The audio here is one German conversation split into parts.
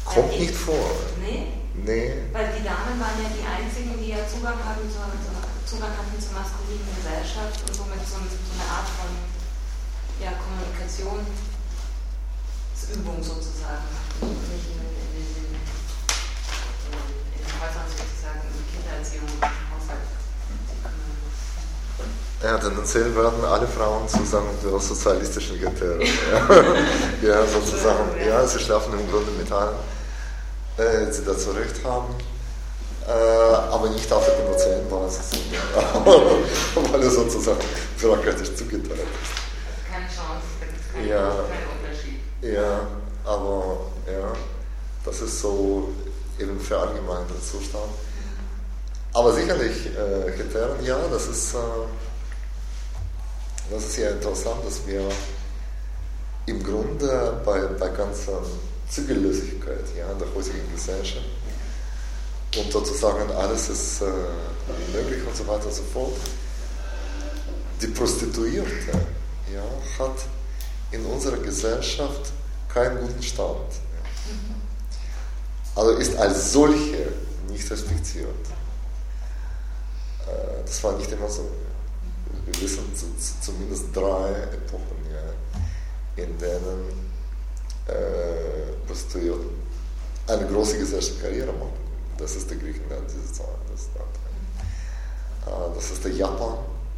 Kommt nicht vor. Nee? Nee. Weil die Damen waren ja die einzigen, die ja Zugang hatten zur maskulinen Gesellschaft und somit so eine Art von Kommunikationsübung sozusagen. Nicht in den Häusern sozusagen, in Kindererziehung und Haushalt. Ja, tendenziell werden alle Frauen zusammen der sozialistischen Geterren. Ja, sozusagen. Ja, sie schlafen im Grunde mit allen, sie da zurecht haben. Aber nicht auf der emotionalen Basis, weil es sozusagen bürokratisch zugeteilt ist. Keine Chance, kein Unterschied. Ja, aber ja, das ist so eben verallgemeinter Zustand. Aber sicherlich, Kriterien, ja, das ist ja interessant, dass wir im Grunde bei ganzer Zügellosigkeit der heutigen Gesellschaft und sozusagen alles ist möglich und so weiter und so fort. Die Prostituierte hat in unserer Gesellschaft keinen guten Stand. Also ist als solche nicht respektiert. Das war nicht immer so. Wir wissen zumindest 3 Epochen, in denen Prostituierte eine große gesellschaftliche Karriere machen. Das ist der Griechenland, diese Zeit. Das ist der Japan,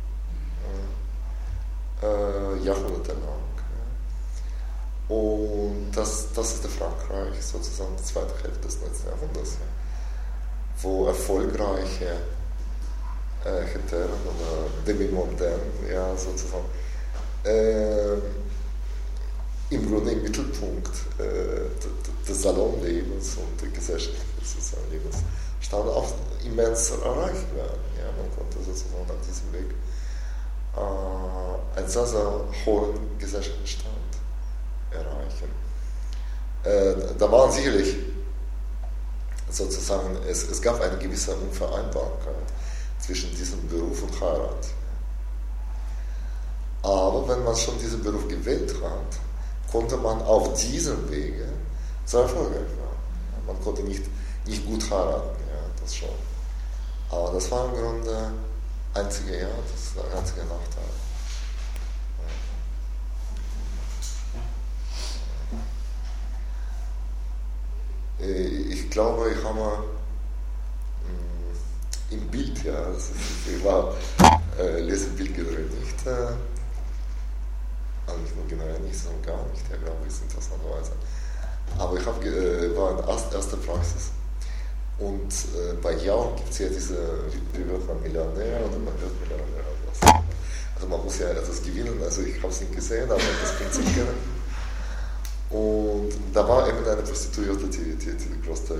jahrhundertelang. Und das ist der Frankreich, sozusagen die zweite Hälfte des 19. Jahrhunderts, wo erfolgreiche Hetären oder Demi-Mondaine, sozusagen, im Grunde im Mittelpunkt des Salonlebens und des gesellschaftlichen Lebens stand, auch immens erreicht werden. Ja, man konnte sozusagen an diesem Weg einen sehr, sehr hohen gesellschaftlichen Stand erreichen. Da waren sicherlich sozusagen, es gab eine gewisse Unvereinbarkeit zwischen diesem Beruf und Heirat. Aber wenn man schon diesen Beruf gewählt hat, konnte man auf diesem Wege sehr erfolgreich werden. Man konnte nicht gut heiraten, das schon. Aber das war im Grunde das ist der einzige Nachteil. Ich glaube, ich habe im Bild, ich lese im Bild gedreht, nicht, also nicht nur generell nicht, sondern gar nicht, glaube ich, interessanterweise. Aber ich war in erster Praxis und bei Jahren gibt es ja diese, wie wird man Millionär oder man wird Millionär. Also man muss ja etwas gewinnen, also ich habe es nicht gesehen, aber das Prinzip kennen. Und da war eben eine Prostituierte, die Großteil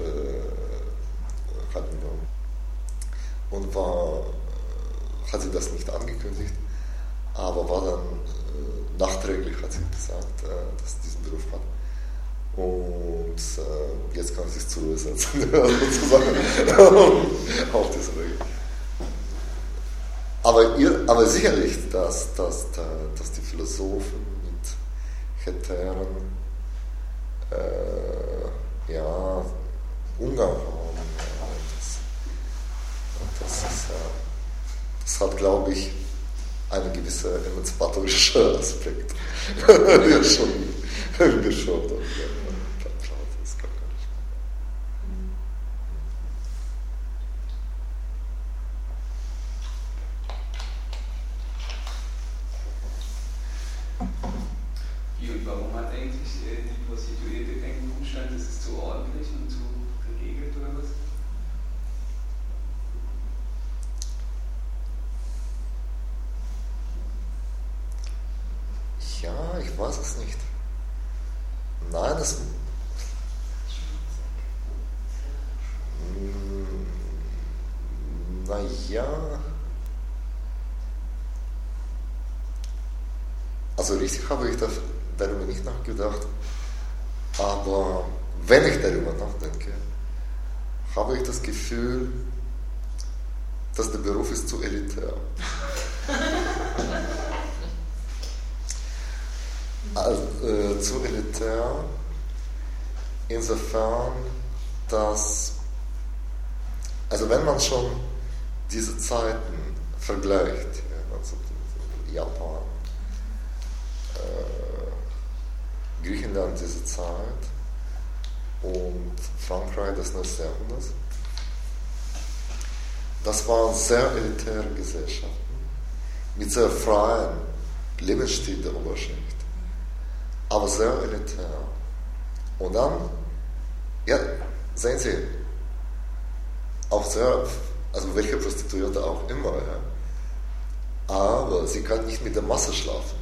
hatten. Und hat sie das nicht angekündigt, aber war dann nachträglich, hat sie gesagt, dass sie diesen Beruf hat. Und jetzt kann sie sich zur Ruhe setzen, sozusagen, auf diese Regel. Aber sicherlich, dass die Philosophen mit Hetären Umgang haben. Das hat, glaube ich, einen gewissen emanzipatorischen Aspekt, der schon geschaut hat. Das kann gar nicht. Und warum hat eigentlich die Prostituierte keinen Umstand? Ist es zu ordentlich und zu geregelt oder was? Ja, ich weiß es nicht. Nein, also richtig habe ich darüber nicht nachgedacht, aber wenn ich darüber nachdenke, habe ich das Gefühl, dass der Beruf ist zu elitär. Also, zu elitär insofern, dass, also wenn man schon diese Zeiten vergleicht, ja, also Japan, Griechenland diese Zeit und Frankreich des 19. Jahrhunderts, das waren sehr elitäre Gesellschaften mit sehr freien Lebensstil der Oberschicht, aber sehr elitär. Und dann, ja, sehen Sie, auch sehr, also welche Prostituierte auch immer, ja, aber sie kann nicht mit der Masse schlafen.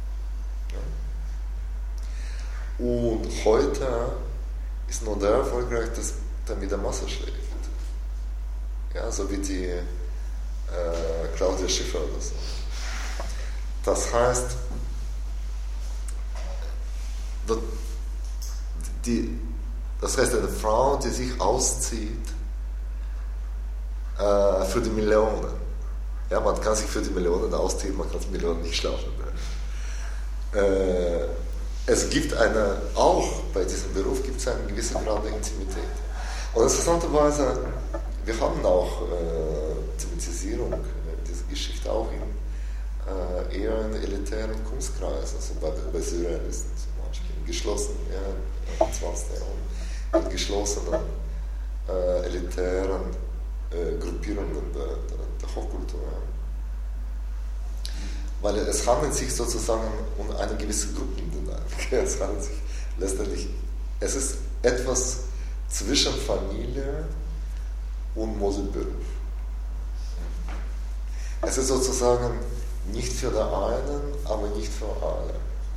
Ja. Und heute ist nur der erfolgreich, der mit der Masse schläft. Ja, so wie die Claudia Schiffer oder so. Das heißt, eine Frau, die sich auszieht für die Millionen. Ja, man kann sich für die Millionen ausziehen, man kann die Millionen nicht schlafen. Es gibt auch bei diesem Beruf gibt es einen gewissen Grad der Intimität. Und interessanterweise, wir haben auch Thematisierung dieser Geschichte auch eher in elitären Kunstkreisen, also bei Surrealisten zum Beispiel, in geschlossenen, ja, im 20. Jahrhundert, in geschlossenen, elitären Gruppierungen der Hochkultur. Ja. Weil es handelt sich sozusagen um eine gewisse Gruppendynamik. Es handelt sich letztendlich, es ist etwas zwischen Familie und Moselberuf. Es ist sozusagen nicht für den einen, aber nicht für alle.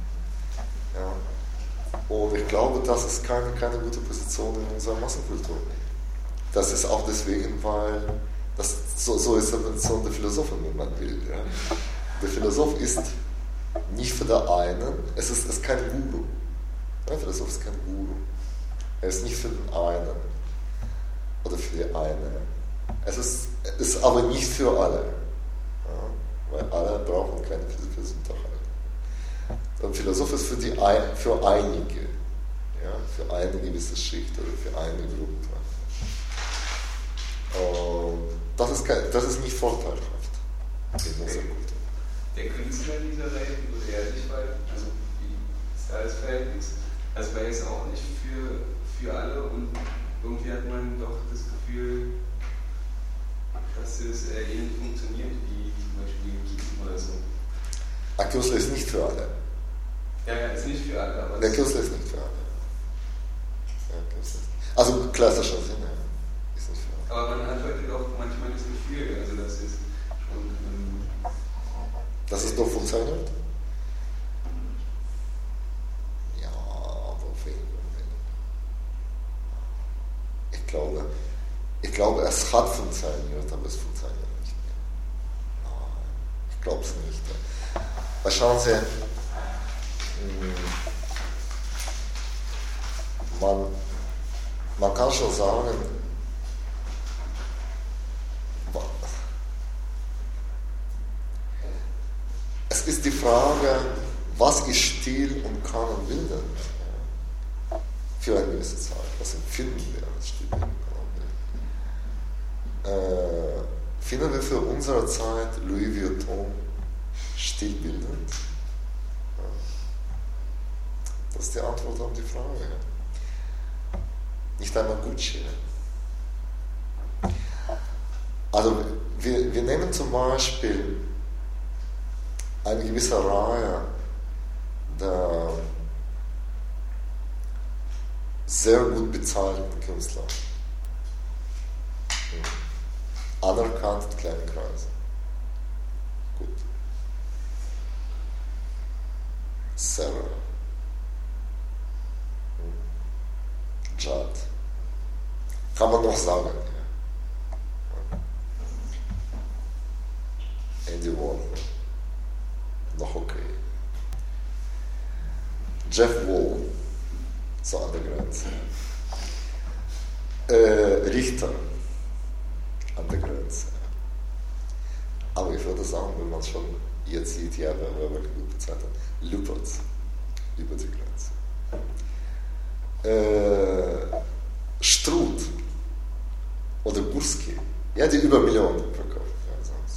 Ja. Und ich glaube, das ist keine gute Position in unserer Massenkultur. Das ist auch deswegen, weil so ist die Position der Philosophen, wenn man will. Ja. Der Philosoph ist nicht für den einen, es ist kein Guru. Der Philosoph ist kein Guru. Er ist nicht für den einen oder für die eine. Es ist aber nicht für alle. Ja, weil alle brauchen keine philosophischen Unterhaltung. Der Philosoph ist für einige. Ja, für eine gewisse Schicht oder für eine Gruppe. Das ist nicht vorteilhaft in unserer Kultur. Der Künstler dieser Welt, wo er sich verhält, also wie ist da das Verhältnis? Also war jetzt auch nicht für alle und irgendwie hat man doch das Gefühl, dass es ähnlich funktioniert wie zum Beispiel Gießen oder so. Ein Künstler ist nicht für alle. Ja, ist nicht für alle, aber... Der Künstler ist nicht für alle. Ja, also klassischer Sinne, ja. Ist nicht für alle. Aber man hat heute doch manchmal das Gefühl, also das ist schon... dass es doch funktioniert? Ja, aber weniger. Ich glaube, es hat funktioniert, aber es funktioniert nicht mehr. Nein, ich glaube es nicht. Weil schauen Sie, man kann schon sagen, es ist die Frage, was ist still und kann und will denn für eine gewisse Zeit? Was empfinden wir als still und kann und will? Finden wir für unsere Zeit Louis Vuitton stillbildend? Das ist die Antwort auf die Frage. Nicht einmal Gucci. Also wir nehmen zum Beispiel eine gewisse Reihe der sehr gut bezahlten Künstler. Anerkannt in kleinen Kreisen. Gut. Sarah. Judd. Kann man noch sagen. Ja. Andy Warhol. Noch okay. Jeff Wall. So an der Grenze. Richter. An der Grenze. Aber ich würde sagen, wenn man es schon jetzt sieht, ja, wer wirklich gut bezahlt hat, Lüpertz. Über die Grenze. oder Gursky, ja, die über Millionen verkauft. Ja, sonst.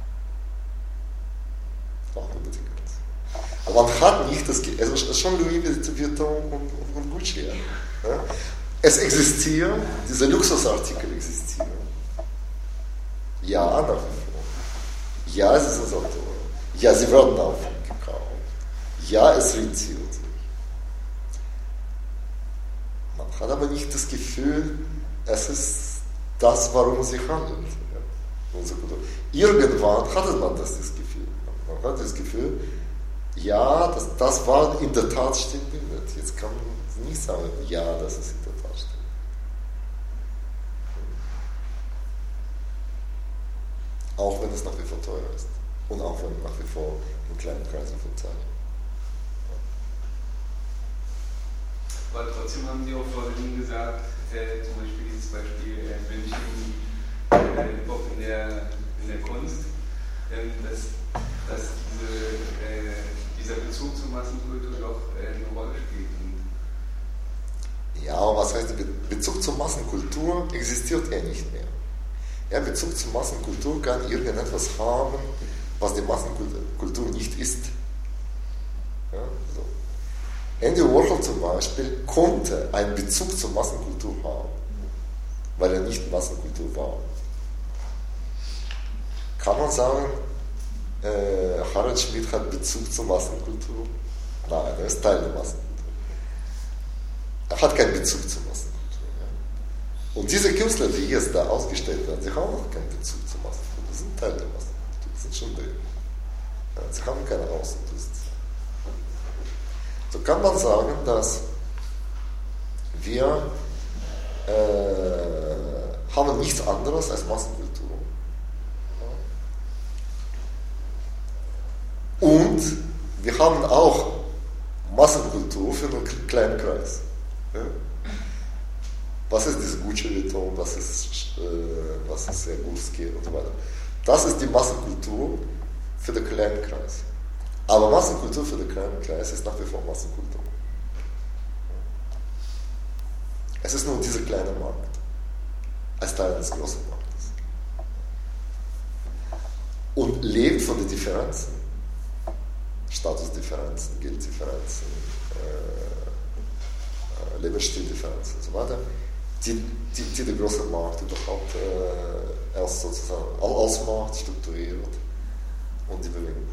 Auch über die Grenze. Aber man hat nicht das Gefühl, also schon Louis Vuitton und Gucci. Ja. Es existieren, diese Luxusartikel existieren. Ja, nach wie vor. Ja, es ist so teuer. Ja, sie werden auch gekauft. Ja, es rentiert sich. Man hat aber nicht das Gefühl, es ist das, warum es sich handelt. Ja. Irgendwann hatte man das Gefühl. Man hat das Gefühl, ja, das war in der Tat stimmbildet. Jetzt kann man nicht sagen, ja, das ist in der Tat stimmt. Auch wenn es nach wie vor teuer ist. Und auch wenn nach wie vor in kleinen Kreisen verzeiht. Aber trotzdem haben Sie auch vorhin gesagt, zum Beispiel dieses Beispiel München in der Kunst, dass dieser Bezug zur Massenkultur doch eine Rolle spielt. Ja, aber was heißt, Bezug zur Massenkultur existiert ja nicht mehr. Ja, Bezug zur Massenkultur kann irgendetwas haben, was die Massenkultur nicht ist. Ja, so. Andy Warhol zum Beispiel konnte einen Bezug zur Massenkultur haben, weil er nicht Massenkultur war. Kann man sagen, Harald Schmidt hat Bezug zur Massenkultur? Nein, er ist Teil der Massenkultur. Er hat keinen Bezug zur Massenkultur. Ja. Und diese Künstler, die jetzt da ausgestellt werden, sie haben auch keinen Bezug zur Massenkultur. Sie sind Teil der Massenkultur, sie sind schon drin. Ja, sie haben keine Außenposition. So kann man sagen, dass wir haben nichts anderes als Massenkultur. Und wir haben auch Massenkultur für einen kleinen Kreis. Ja? Was ist diese Gucci-Vuitton, was ist Gursky und so weiter. Das ist die Massenkultur für den kleinen Kreis. Aber Massenkultur für den kleinen Kreis ist nach wie vor Massenkultur. Es ist nur dieser kleine Markt, als Teil eines großen Marktes. Und lebt von den Differenzen. Statusdifferenzen, Gelddifferenzen, Lebensstil-Differenzen und so weiter, die der große Markt überhaupt erst sozusagen ausmacht, strukturiert und die Bewegung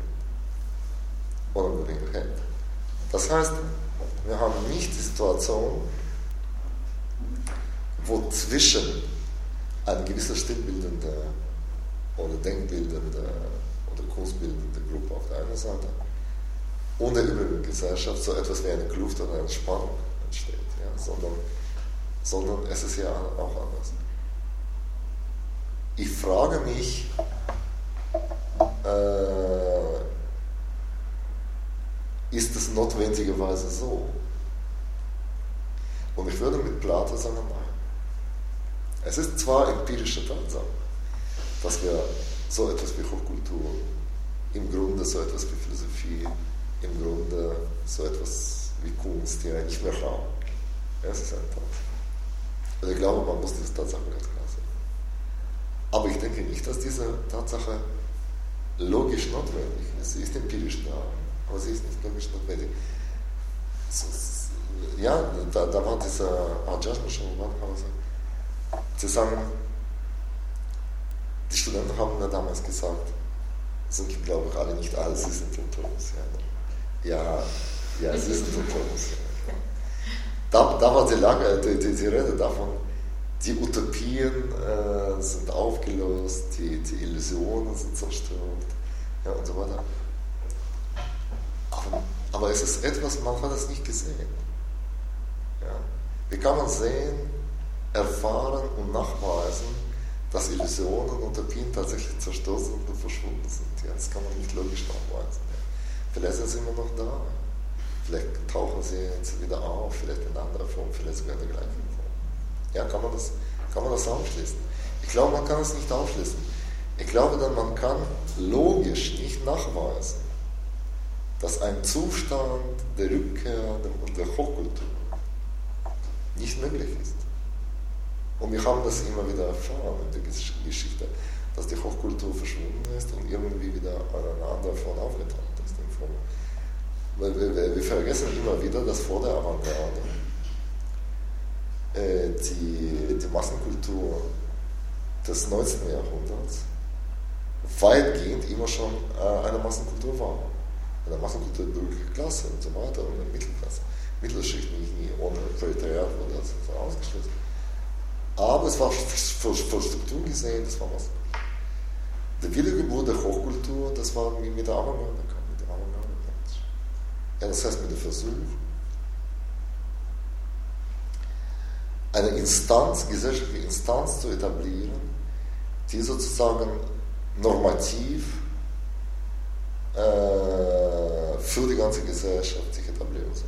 hält. Das heißt, wir haben nicht die Situation, wo zwischen einer gewissen stilbildende oder denkbildende oder kunstbildende Gruppe auf der einen Seite und der übrigen Gesellschaft so etwas wie eine Kluft oder eine Spannung entsteht, ja, sondern es ist ja auch anders. Ich frage mich, ist es notwendigerweise so? Und ich würde mit Plato sagen, nein. Es ist zwar empirische Tatsache, dass wir so etwas wie Hochkultur, im Grunde so etwas wie Philosophie, im Grunde so etwas wie Kunst ja nicht mehr haben. Ja, es ist eine Tatsache. Also ich glaube, man muss diese Tatsache ganz klar sehen. Aber ich denke nicht, dass diese Tatsache logisch notwendig ist. Sie ist empirisch da, aber sie ist nicht logisch notwendig. Ja, da war dieser Art Judgment schon in Wandhauser. Sie sagen, die Studenten haben mir damals gesagt, sind, glaube ich, alle nicht alle, sie sind unter uns. Ja, sie sind unter uns. Ja. Da war die Rede davon, die Utopien sind aufgelöst, die Illusionen sind zerstört, ja, und so weiter. Aber es ist etwas, man hat es nicht gesehen. Ja. Wie kann man sehen, erfahren und nachweisen, dass Illusionen und Utopien tatsächlich zerstört sind und verschwunden sind? Ja, das kann man nicht logisch nachweisen. Ja. Vielleicht sind sie immer noch da. Vielleicht tauchen sie jetzt wieder auf, vielleicht in anderer Form, vielleicht sogar in der gleichen Form. Ja, kann man das ausschließen? Ich glaube, man kann es nicht ausschließen. Ich glaube dann, man kann logisch nicht nachweisen, dass ein Zustand der Rückkehr und der Hochkultur nicht möglich ist. Und wir haben das immer wieder erfahren in der Geschichte, dass die Hochkultur verschwunden ist und irgendwie wieder aneinander von aufgetaucht ist. Weil wir vergessen immer wieder, dass vor der Avantgarde die Massenkultur des 19. Jahrhunderts weitgehend immer schon eine Massenkultur war. Eine Massenkultur der bürgerlichen Klasse und so weiter und der Mittelklasse. Mittelschicht nie ohne Proletariat wurde das ausgeschlossen. Aber es war für Struktur gesehen, das war was. Die Wiedergeburt der Hochkultur, das war mit der Avantgarde. Ja, das heißt mit dem Versuch, eine Instanz, gesellschaftliche Instanz zu etablieren, die sozusagen normativ für die ganze Gesellschaft sich etablieren sollte.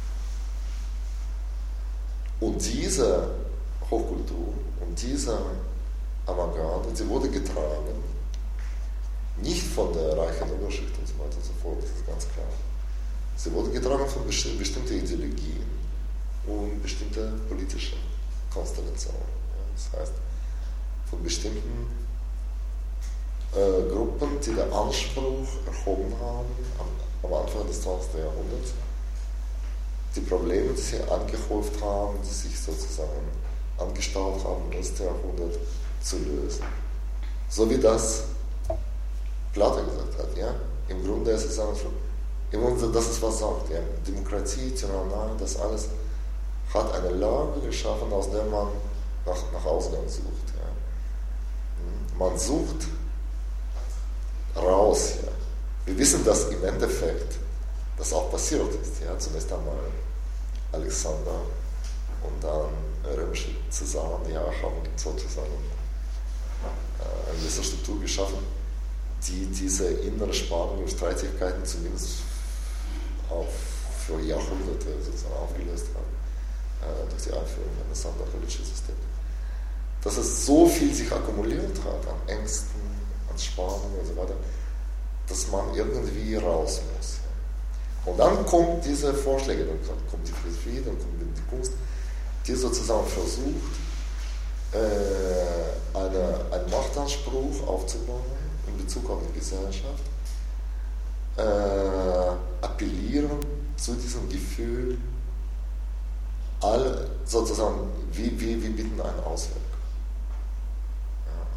Und diese Hochkultur und diese Avantgarde, sie wurde getragen, nicht von der reichen Oberschicht und so weiter und so fort, das ist ganz klar. Sie wurde getragen von bestimmten Ideologien und bestimmten politischen Konstellationen. Ja, das heißt, von bestimmten Gruppen, die den Anspruch erhoben haben, am Anfang des 20. Jahrhunderts, die Probleme, die sie angehäuft haben, die sich sozusagen angestaut haben im 19. Jahrhundert, zu lösen. So wie das Plato gesagt hat. Ja? Im Grunde ist es einfach, das ist was sagt. Ja? Demokratie, Tyrannie, das alles hat eine Lage geschaffen, aus der man nach Ausgang sucht. Ja? Man sucht raus. Ja? Wir wissen, dass im Endeffekt das auch passiert ist. Ja? Zunächst einmal Alexander und dann römische Cäsaren, ja, haben sozusagen eine gewisse Struktur geschaffen, die diese innere Spannung und Streitigkeiten zumindest für Jahrhunderte sozusagen aufgelöst haben, durch die Einführung eines anderen politischen Systems. Dass es so viel sich akkumuliert hat an Ängsten, an Spannungen und so weiter, dass man irgendwie raus muss. Und dann kommen diese Vorschläge, dann kommt die Philosophie, dann kommt die Kunst, die sozusagen versucht, einen Machtanspruch aufzubauen in Bezug auf die Gesellschaft, appellieren zu diesem Gefühl, alle sozusagen, wie bieten einen Ausweg. Ja.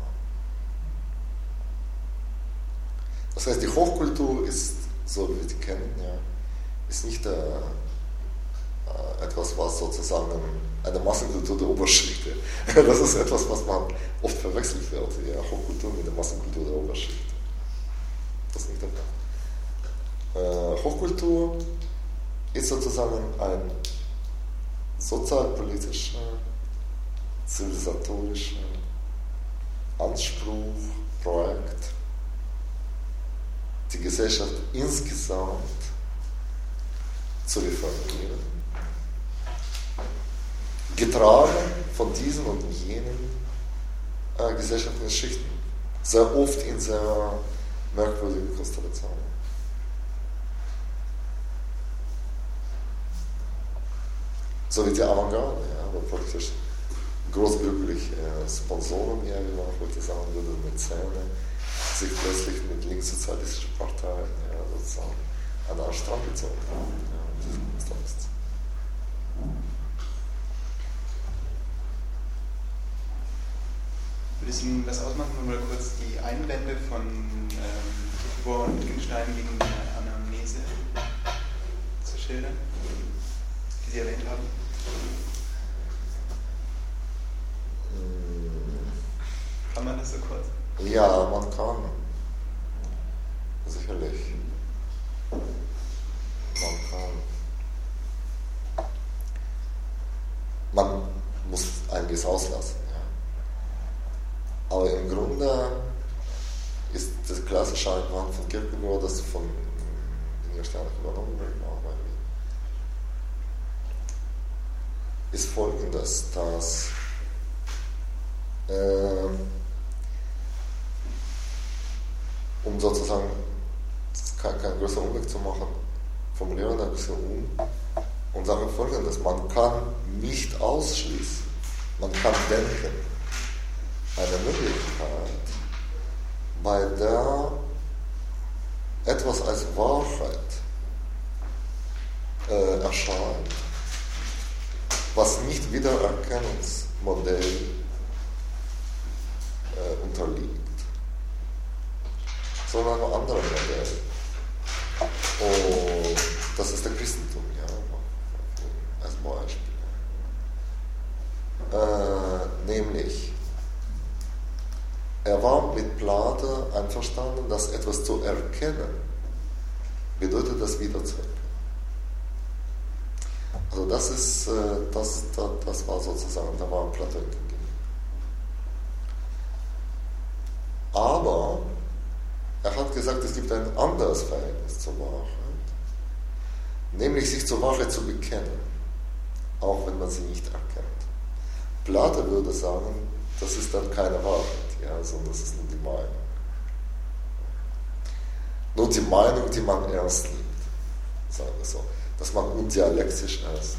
Das heißt, die Hochkultur ist, so wie wir die kennen, ja, ist nicht etwas, was sozusagen eine Massenkultur der Oberschicht ist. Das ist etwas, was man oft verwechselt wird, die Hochkultur mit der Massenkultur der Oberschicht. Das ist nicht der Fall. Hochkultur ist sozusagen ein sozialpolitischer, zivilisatorischer Anspruch, Projekt, die Gesellschaft insgesamt zu reformieren, getragen von diesen und jenen gesellschaftlichen Schichten, sehr oft in sehr merkwürdigen Konstellationen. So wie die Avantgarde, ja, wo praktisch großbürgerlich Sponsoren, ja, wie man heute sagen würde, Mäzene, sich plötzlich mit linkssozialistischen Parteien sozusagen an einen Strang gezogen haben. Ja, würde es Ihnen was ausmachen, wenn wir mal kurz die Einwände von Bohr und Wittgenstein gegen die Anamnese zu schildern, die Sie erwähnt haben? Kann man das so kurz? Ja, man kann. Sicherlich. Man kann. Man muss einiges auslassen. Ja. Aber im Grunde ist das klassische Einwand von Kierkegaard, das von den Sternen übernommen wird, ist folgendes, dass um sozusagen keinen größeren Umweg zu machen, formulieren wir ein bisschen und sagen folgendes: Man kann nicht ausschließen, man kann denken, eine Möglichkeit, bei der etwas als Wahrheit erscheint, was nicht Wiedererkennungsmodell unterliegt, sondern einem anderen Modell. Und das ist der Christentum, ja, als Beispiel. Nämlich, er war mit Plato einverstanden, dass etwas zu erkennen bedeutet, das wiederzuerkennen. Also das war sozusagen, da war Plato entgegen. Aber er hat gesagt, es gibt ein anderes Verhältnis zur Wahrheit, nämlich sich zur Wahrheit zu bekennen, auch wenn man sie nicht erkennt. Plato würde sagen, das ist dann keine Wahrheit, ja, sondern das ist nur die Meinung. Nur die Meinung, die man ernst nimmt, sagen wir so, dass man undialektisch ernst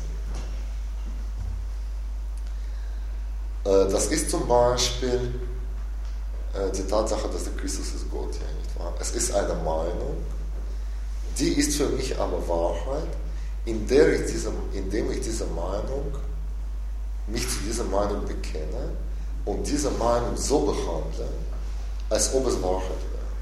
nimmt. Das ist zum Beispiel die Tatsache, dass der Christus ist Gott, ja, nicht wahr? Es ist eine Meinung, die ist für mich aber Wahrheit, indem ich diese Meinung, mich zu dieser Meinung bekenne und diese Meinung so behandle, als ob es Wahrheit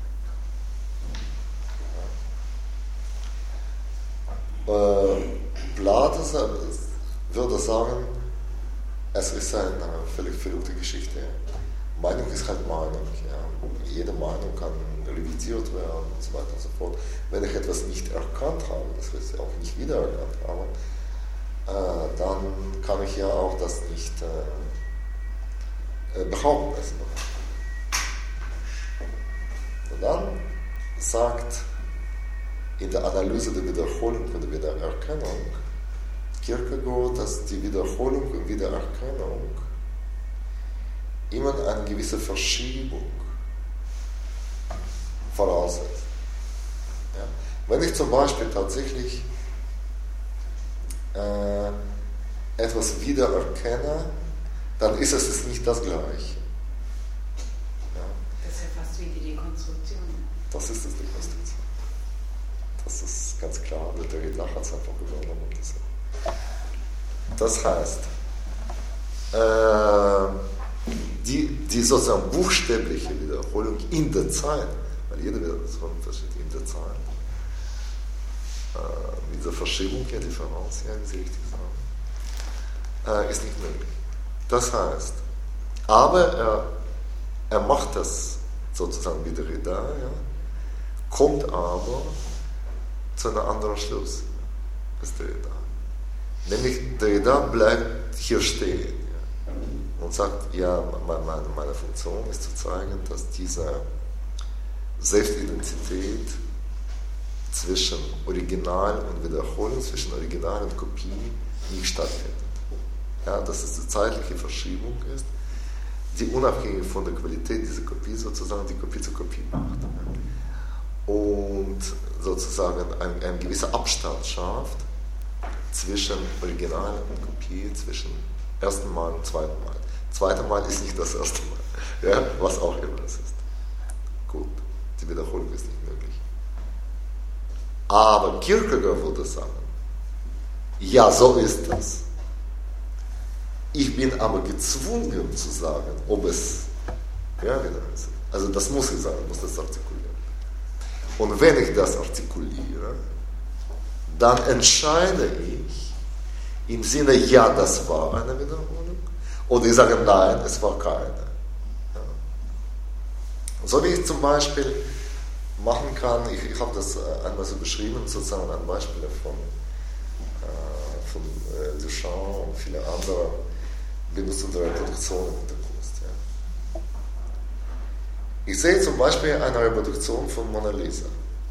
wäre. Plato würde sagen, es ist eine völlig verrückte Geschichte. Meinung ist halt Meinung. Ja. Jede Meinung kann revidiert werden und so weiter und so fort. Wenn ich etwas nicht erkannt habe, das heißt auch nicht wiedererkannt habe, dann kann ich ja auch das nicht behaupten. Und dann sagt in der Analyse der Wiederholung und der Wiedererkennung Kierkegaard, dass die Wiederholung und Wiedererkennung immer eine gewisse Verschiebung voraussetzt. Ja. Wenn ich zum Beispiel tatsächlich etwas wiedererkenne, dann ist es nicht das Gleiche. Ja. Das ist ja fast wie die Dekonstruktion. Das ist das Dekonstruktion. Das ist ganz klar, der Derrida hat es einfach übernommen. Das heißt, die sozusagen buchstäbliche Wiederholung in der Zeit, weil jede Wiederholung versteht in der Zeit, mit dieser Verschiebung, ja, Differenz, ja, wie Sie richtig sagen, ist nicht möglich. Das heißt, aber er macht das sozusagen wie Derrida, ja, kommt aber zu einem anderen Schluss als Derrida. Nämlich Derrida bleibt hier stehen, ja, und sagt, ja, meine Funktion ist zu zeigen, dass diese Selbstidentität zwischen Original und Wiederholung, zwischen Original und Kopie nicht stattfindet. Ja, dass es eine zeitliche Verschiebung ist, die unabhängig von der Qualität dieser Kopie sozusagen die Kopie zur Kopie macht. Und sozusagen ein gewisser Abstand schafft zwischen Original und Kopie, zwischen ersten Mal und zweiten Mal. Zweite Mal ist nicht das erste Mal, ja, was auch immer es ist. Gut, die Wiederholung ist nicht möglich. Aber Kierkegaard würde sagen, ja, so ist das. Ich bin aber gezwungen zu sagen, ob es ja, wieder ist. Also das muss ich sagen, ich muss das artikulieren. Und wenn ich das artikuliere, dann entscheide ich im Sinne, ja, das war eine Wiederholung, oder ich sage, nein, es war keine. Ja. So wie ich zum Beispiel machen kann, ich habe das einmal so beschrieben, sozusagen an Beispielen von Duchamp und viele andere Benutzung der Reproduktion in der Kunst. Ja. Ich sehe zum Beispiel eine Reproduktion von Mona Lisa.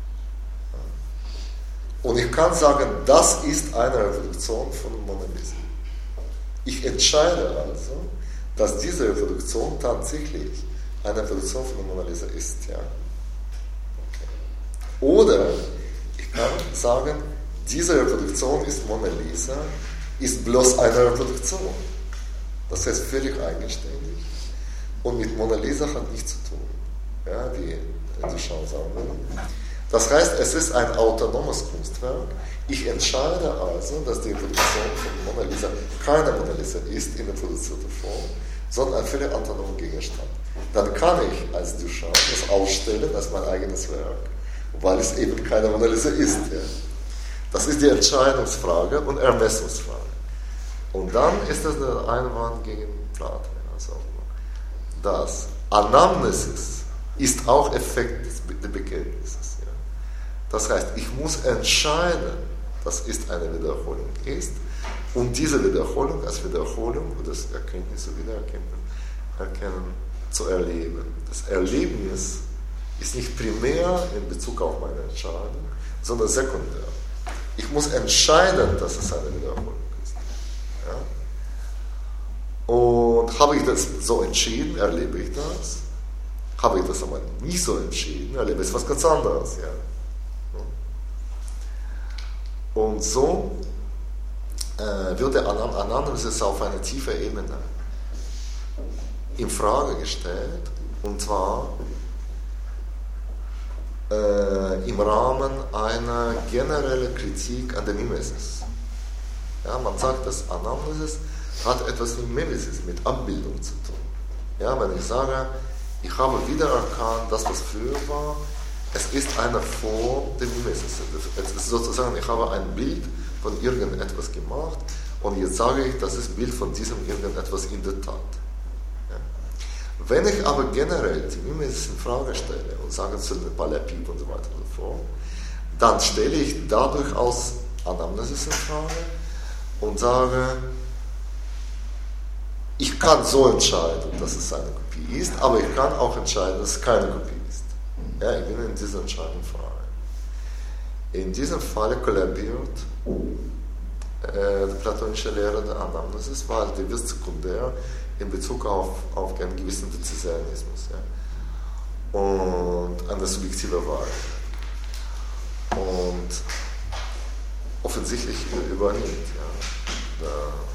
Und ich kann sagen, das ist eine Reproduktion von Mona Lisa. Ich entscheide also, dass diese Reproduktion tatsächlich eine Reproduktion von Mona Lisa ist. Ja. Okay. Oder ich kann sagen, diese Reproduktion ist Mona Lisa, ist bloß eine Reproduktion. Das heißt völlig eigenständig und mit Mona Lisa hat nichts zu tun, ja, wie Duchamp sagen würde. Das heißt, es ist ein autonomes Kunstwerk. Ich entscheide also, dass die Reproduktion von Mona Lisa keine Mona Lisa ist in der produzierten Form, sondern ein völlig autonomer Gegenstand. Dann kann ich als Duchamp das ausstellen als mein eigenes Werk, weil es eben keine Mona Lisa ist. Ja. Das ist die Entscheidungsfrage und Ermessungsfrage. Und dann ist das der Einwand gegen Platon. Also das Anamnesis ist auch Effekt des Bekenntnisses. Ja. Das heißt, ich muss entscheiden, dass es eine Wiederholung ist, und diese Wiederholung als Wiederholung, wo das Erkenntnisse wiedererkennen, zu erleben. Das Erlebnis ist nicht primär in Bezug auf meine Entscheidung, sondern sekundär. Ich muss entscheiden, dass es eine Wiederholung ist. Ja? Und habe ich das so entschieden, erlebe ich das. Habe ich das aber nicht so entschieden, erlebe ich was ganz anderes. Ja? Und so wird der Anamnesis auf eine tiefe Ebene in Frage gestellt, und zwar im Rahmen einer generellen Kritik an der Mimesis. Ja, man sagt, dass Anamnesis hat etwas mit Mimesis, mit Abbildung zu tun. Ja, wenn ich sage, ich habe wiedererkannt, das, was früher war, es ist eine Form der Mimesis. Es ist sozusagen, ich habe ein Bild von irgendetwas gemacht und jetzt sage ich, das ist Bild von diesem irgendetwas in der Tat. Ja. Wenn ich aber generell die Mimesis in Frage stelle und sage zu den Palapip und so weiter und so fort, dann stelle ich dadurch aus Anamnesis in Frage und sage, ich kann so entscheiden, dass es eine Kopie ist, aber ich kann auch entscheiden, dass es keine Kopie ist. Ja, ich bin in dieser Entscheidung frei. In diesem Fall kollabiert die platonische Lehre der Anamnesis, weil die wird sekundär in Bezug auf einen gewissen Dezisionismus, ja, und eine subjektive Wahl. Und offensichtlich übernimmt ja,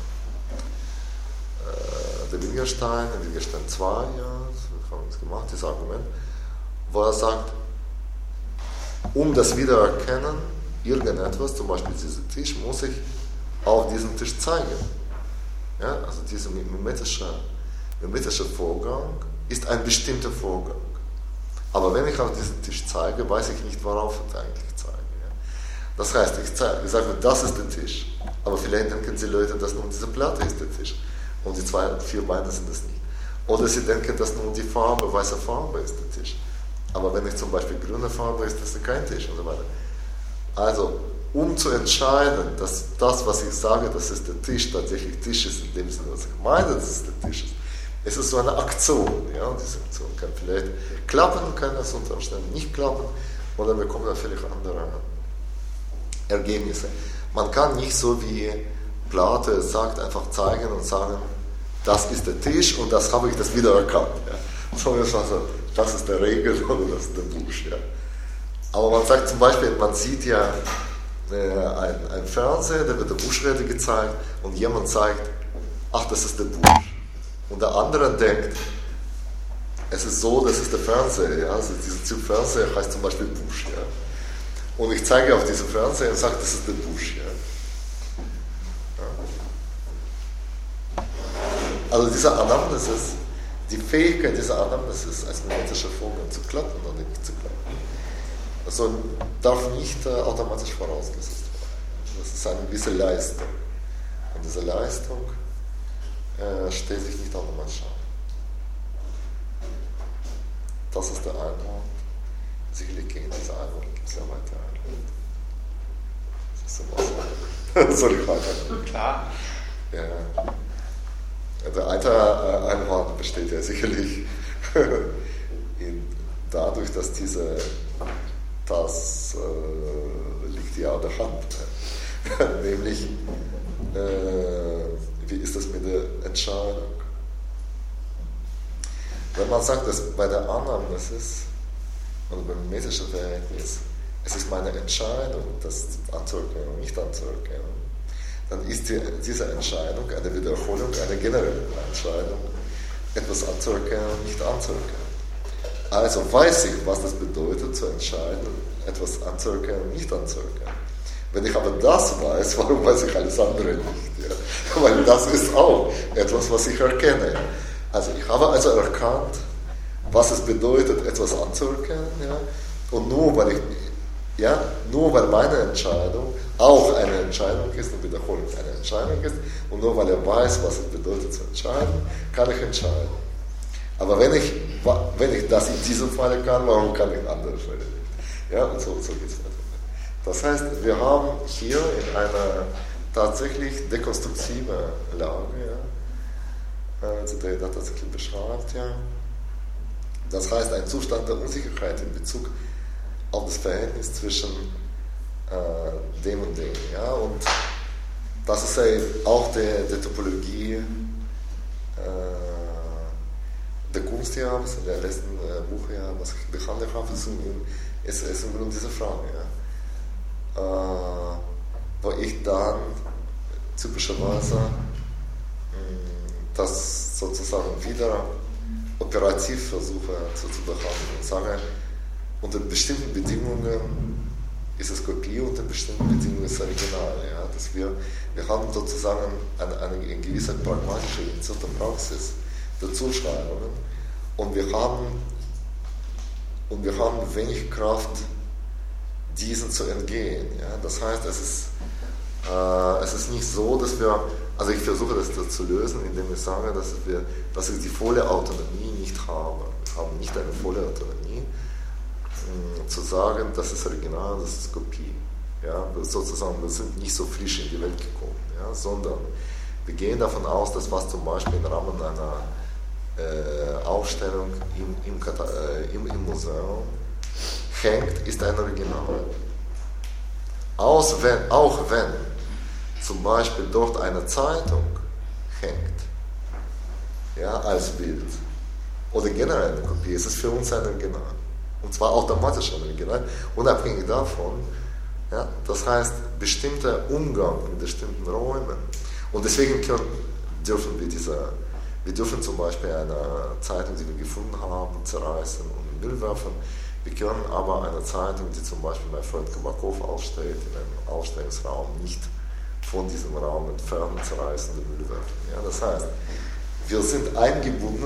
der Wittgenstein, in Wittgenstein 2, ja, wir haben es gemacht, dieses Argument, wo er sagt, um das Wiedererkennen irgendetwas, zum Beispiel diesen Tisch, muss ich auf diesen Tisch zeigen. Ja, also dieser mimetische Vorgang ist ein bestimmter Vorgang. Aber wenn ich auf diesen Tisch zeige, weiß ich nicht, worauf ich eigentlich zeige. Ja. Das heißt, ich sage, das ist der Tisch. Aber vielleicht denken die Leute, dass nur diese Platte ist der Tisch. Und die 4 Beine sind es nicht. Oder sie denken, dass nur die Farbe, weiße Farbe ist der Tisch. Aber wenn ich zum Beispiel grüne Farbe ist, das kein Tisch und so weiter. Also, um zu entscheiden, dass das, was ich sage, dass es der Tisch tatsächlich Tisch ist, in dem Sinne, was ich meine, dass es der Tisch ist, es ist so eine Aktion. Ja? Und diese Aktion kann vielleicht klappen, kann das unter Umständen nicht klappen, oder wir kommen dann völlig andere Ergebnisse. Man kann nicht so wie Plato sagt, einfach zeigen und sagen, das ist der Tisch und das habe ich das wiedererkannt. Ja? So, das ist der Regel oder das ist der Busch. Ja? Aber man sagt zum Beispiel, man sieht ja ein Fernseher, da wird der Buschrede gezeigt und jemand sagt, ach, das ist der Busch. Und der andere denkt, es ist so, das ist der Fernseher. Ja? Also dieser Typ Fernseher heißt zum Beispiel Busch. Ja? Und ich zeige auf diesen Fernseher und sage, das ist der Busch. Ja? Also diese Anamnesis, die Fähigkeit dieser Anamnesis als mimetischer Vorgang zu klappen oder nicht zu klappen, also darf nicht automatisch vorausgesetzt werden. Das ist eine gewisse Leistung. Und diese Leistung stellt sich nicht automatisch an. Das ist der Einwand. Sicherlich gegen diese Einwand gibt es ja weiter Einwand. Das ist so was. Soll ich weiter? Klar. Ja. Der eine Einwand besteht ja sicherlich dadurch, dass das liegt ja an der Hand. Nämlich, wie ist das mit der Entscheidung? Wenn man sagt, dass bei der Anamnesis oder beim mimetischen Verhältnis, es ist meine Entscheidung, das anzuerkennen und nicht anzuerkennen, dann ist diese Entscheidung eine Wiederholung einer generellen Entscheidung, etwas anzuerkennen und nicht anzuerkennen. Also weiß ich, was das bedeutet, zu entscheiden, etwas anzuerkennen und nicht anzuerkennen. Wenn ich aber das weiß, warum weiß ich alles andere nicht? Ja? Weil das ist auch etwas, was ich erkenne. Also ich habe also erkannt, was es bedeutet, etwas anzuerkennen. Ja? Und nur weil meine Entscheidung auch eine Entscheidung ist und Wiederholung eine Entscheidung ist und nur weil er weiß, was es bedeutet zu entscheiden, kann ich entscheiden. Aber wenn ich das in diesem Fall kann, warum kann ich in anderen Fällen nicht? Ja, und so geht es weiter. Das heißt, wir haben hier in einer tatsächlich dekonstruktiven Lage, die Derrida tatsächlich beschreibt, ja. Das heißt, ein Zustand der Unsicherheit in Bezug auf das Verhältnis zwischen dem und dem. Ja? Und das ist auch der Topologie der Kunst, ja, was in der letzten Buch, ja, was ich behandelt habe, ist im Grunde diese Frage. Ja? Wo ich dann typischerweise das sozusagen wieder operativ versuche zu behandeln und sage, unter bestimmten Bedingungen ist es Kopie, unter bestimmten Bedingungen ist es Original. Ja? Dass wir haben sozusagen eine gewisse pragmatische initiierte Praxis der Zuschreibungen und wir haben wenig Kraft, diesen zu entgehen. Ja? Das heißt, es ist nicht so, dass wir, also ich versuche das zu lösen, indem ich sage, dass ich die volle Autonomie nicht habe. Wir haben nicht eine volle Autonomie, zu sagen, das ist Original, das ist Kopie. Ja? Sozusagen, wir sind nicht so frisch in die Welt gekommen, ja? Sondern wir gehen davon aus, dass was zum Beispiel im Rahmen einer Ausstellung im Museum hängt, ist ein Original. Auch wenn zum Beispiel dort eine Zeitung hängt, ja, als Bild, oder generell eine Kopie, ist es für uns ein Original. Und zwar automatisch ein Original, unabhängig davon. Ja, das heißt, bestimmter Umgang mit bestimmten Räumen. Und deswegen dürfen wir dürfen zum Beispiel eine Zeitung, die wir gefunden haben, zerreißen und in den Müll werfen. Wir können aber eine Zeitung, die zum Beispiel bei Freund Kabakov aussteht, in einem Ausstellungsraum, nicht von diesem Raum entfernen, zerreißen und in den Müll werfen. Ja, das heißt, wir sind eingebunden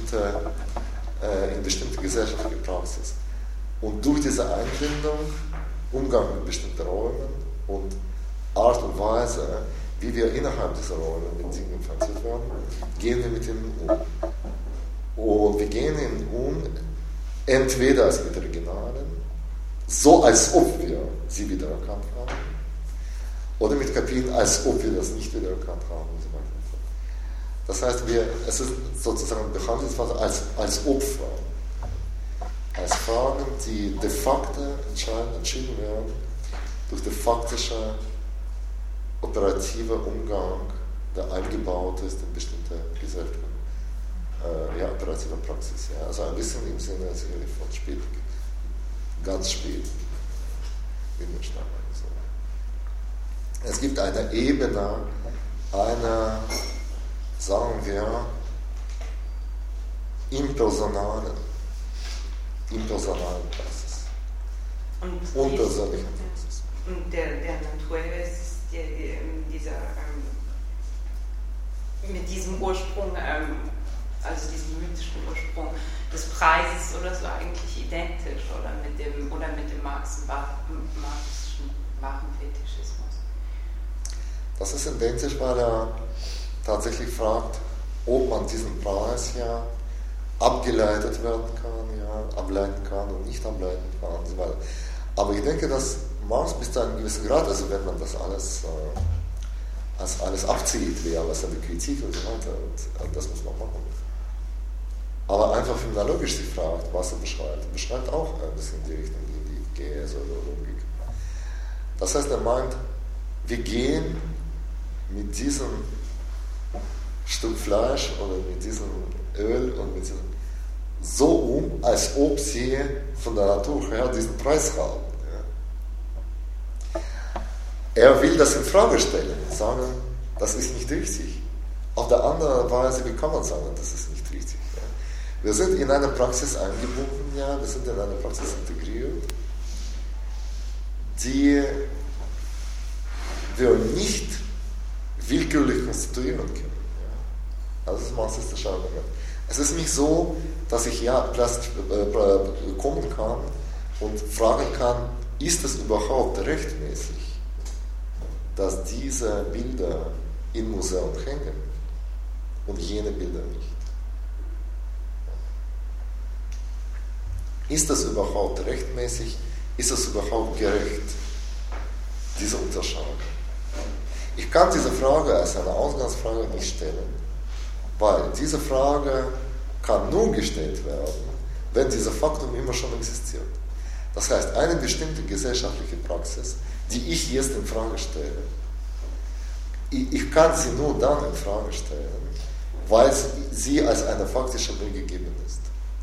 in bestimmte gesellschaftliche Praxis. Und durch diese Einbindung, Umgang mit bestimmten Räumen und Art und Weise, wie wir innerhalb dieser Räume mit Dingen infiziert werden, gehen wir mit ihnen um. Und wir gehen ihnen um, entweder als mit Originalen, so als ob wir sie wiedererkannt haben, oder mit Kopien, als ob wir das nicht wiedererkannt haben. Und so weiter. Das heißt, es ist sozusagen behandelt als Opfer, als Fragen, die de facto entschieden werden durch den faktischen operativer Umgang, der eingebaut ist in bestimmte Gesellschaften. Operative Praxis. Ja. Also ein bisschen im Sinne von spät, ganz spät, Wittgenstein. So. Es gibt eine Ebene, eine, sagen wir, impersonalen Praxis. Und persönlichen Praxis. Und der Natur ist mit diesem Ursprung, also diesem mythischen Ursprung des Preises oder so eigentlich identisch oder mit dem marxischen Warenfetischismus. Das ist identisch, weil er tatsächlich fragt, ob man diesen Preis ja abgeleitet werden kann, ja, ableiten kann und nicht ableiten kann und so weiter. Aber ich denke, dass Marx bis zu einem gewissen Grad, also wenn man das alles abzieht, wie alles an der Kritik und so weiter, und das muss man machen. Aber einfach phänomenologisch sich fragt, was er beschreibt. Er beschreibt auch ein bisschen die Richtung, in die GS oder Logik. Das heißt, er meint, wir gehen mit diesem Stück Fleisch oder mit diesem Öl und mit diesem so um, als ob sie von der Natur her diesen Preis haben. Ja. Er will das in Frage stellen, sagen, das ist nicht richtig. Auf der anderen Weise, wie kann man sagen, das ist nicht richtig? Ja? Wir sind in eine Praxis eingebunden, ja? Wir sind in eine Praxis integriert, die wir nicht willkürlich konstituieren können. Ja? Also das ist marxistische Argument. Es ist nicht so, dass ich plötzlich kommen kann und fragen kann, ist es überhaupt rechtmäßig, dass diese Bilder im Museum hängen und jene Bilder nicht? Ist das überhaupt rechtmäßig? Ist es überhaupt gerecht, diese Unterscheidung? Ich kann diese Frage als eine Ausgangsfrage nicht stellen, weil diese Frage kann nur gestellt werden, wenn dieses Faktum immer schon existiert. Das heißt, eine bestimmte gesellschaftliche Praxis, die ich jetzt in Frage stelle, ich kann sie nur dann in Frage stellen, weil sie als eine faktische mir gegeben ist.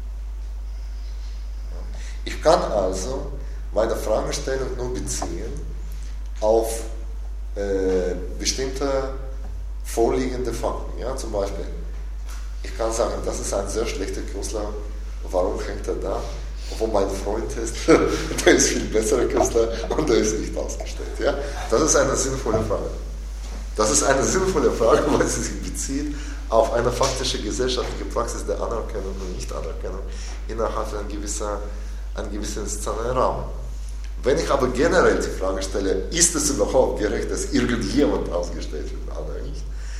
Ich kann also meine Fragestellung nur beziehen auf bestimmte vorliegende Fakten. Ja? Zum Beispiel, ich kann sagen, das ist ein sehr schlechter Künstler, warum hängt er da? Obwohl mein Freund ist, der ist viel besserer Künstler und der ist nicht ausgestellt. Ja? Das ist eine sinnvolle Frage. Das ist eine sinnvolle Frage, weil sie sich bezieht auf eine faktische gesellschaftliche Praxis der Anerkennung und Nichtanerkennung innerhalb einer gewissen sozialen Rahmen. Wenn ich aber generell die Frage stelle, ist es überhaupt gerecht, dass irgendjemand ausgestellt wird oder nicht,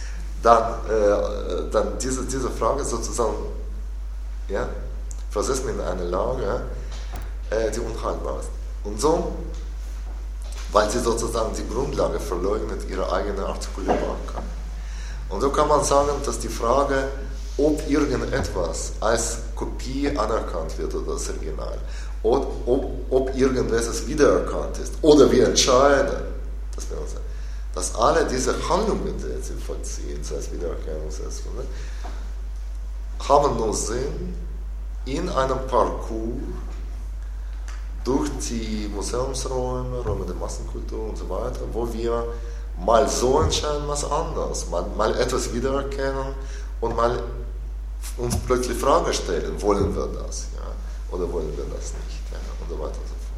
dann diese Frage sozusagen versetzt mich in eine Lage, die unhaltbar ist. Und so, weil sie sozusagen die Grundlage verleugnet, ihre eigene Artikulierbarkeit. Und so kann man sagen, dass die Frage, ob irgendetwas als Kopie anerkannt wird oder das Original, ob irgendetwas wiedererkannt ist oder wir entscheiden, dass alle diese Handlungen, die sie vollziehen, sei es Wiedererkennung, sei es haben nur Sinn in einem Parcours durch die Museumsräume, Räume der Massenkultur und so weiter, wo wir mal so entscheiden, was anders, mal etwas wiedererkennen und mal uns plötzlich Fragen stellen, wollen wir das, ja, oder wollen wir das nicht, ja, und so weiter und so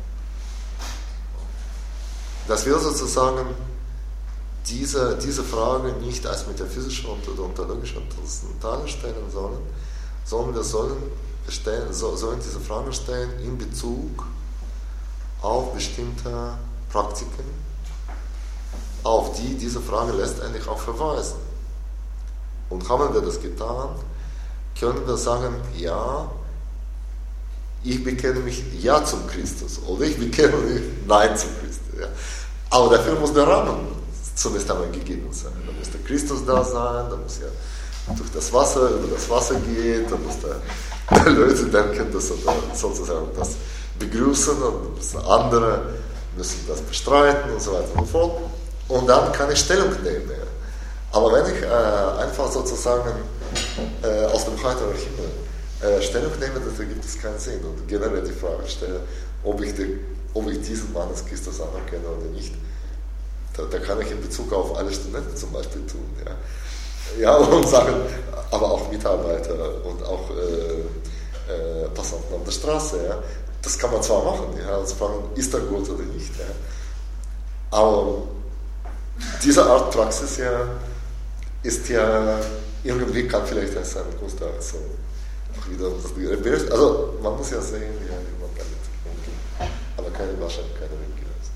fort. Dass wir sozusagen diese Frage nicht als metaphysische oder ontologische und transzendentale stellen sollen, sondern wir sollen diese Frage stellen in Bezug auf bestimmte Praktiken, auf die diese Frage letztendlich auch verweisen. Und haben wir das getan, können wir sagen, ja, ich bekenne mich ja zum Christus oder ich bekenne mich nein zum Christus. Ja. Aber dafür muss der Rahmen zunächst einmal gegeben sein. Da muss der Christus da sein, da muss ja durch das Wasser, über das Wasser geht, da muss der Leute denken, dass er sozusagen das begrüßen und andere müssen das bestreiten und so weiter und so fort. Und dann kann ich Stellung nehmen. Ja. Aber wenn ich einfach sozusagen aus dem heiteren Himmel Stellung nehme, dann gibt es keinen Sinn. Und generell die Frage stelle, ob ich diesen Mann als Christus anerkenne oder nicht, da kann ich in Bezug auf alle Studenten zum Beispiel tun. Ja, und sagen, aber auch Mitarbeiter und auch Passanten auf der Straße. Ja. Das kann man zwar machen, ja, also fragen, ist er gut oder nicht. Ja. Aber diese Art Praxis ja, ist ja irgendwie, kann vielleicht als eine Kunstart so auch wieder das, also man muss ja sehen, ja, wie man damit umgeht, aber wahrscheinlich keine Religion ist.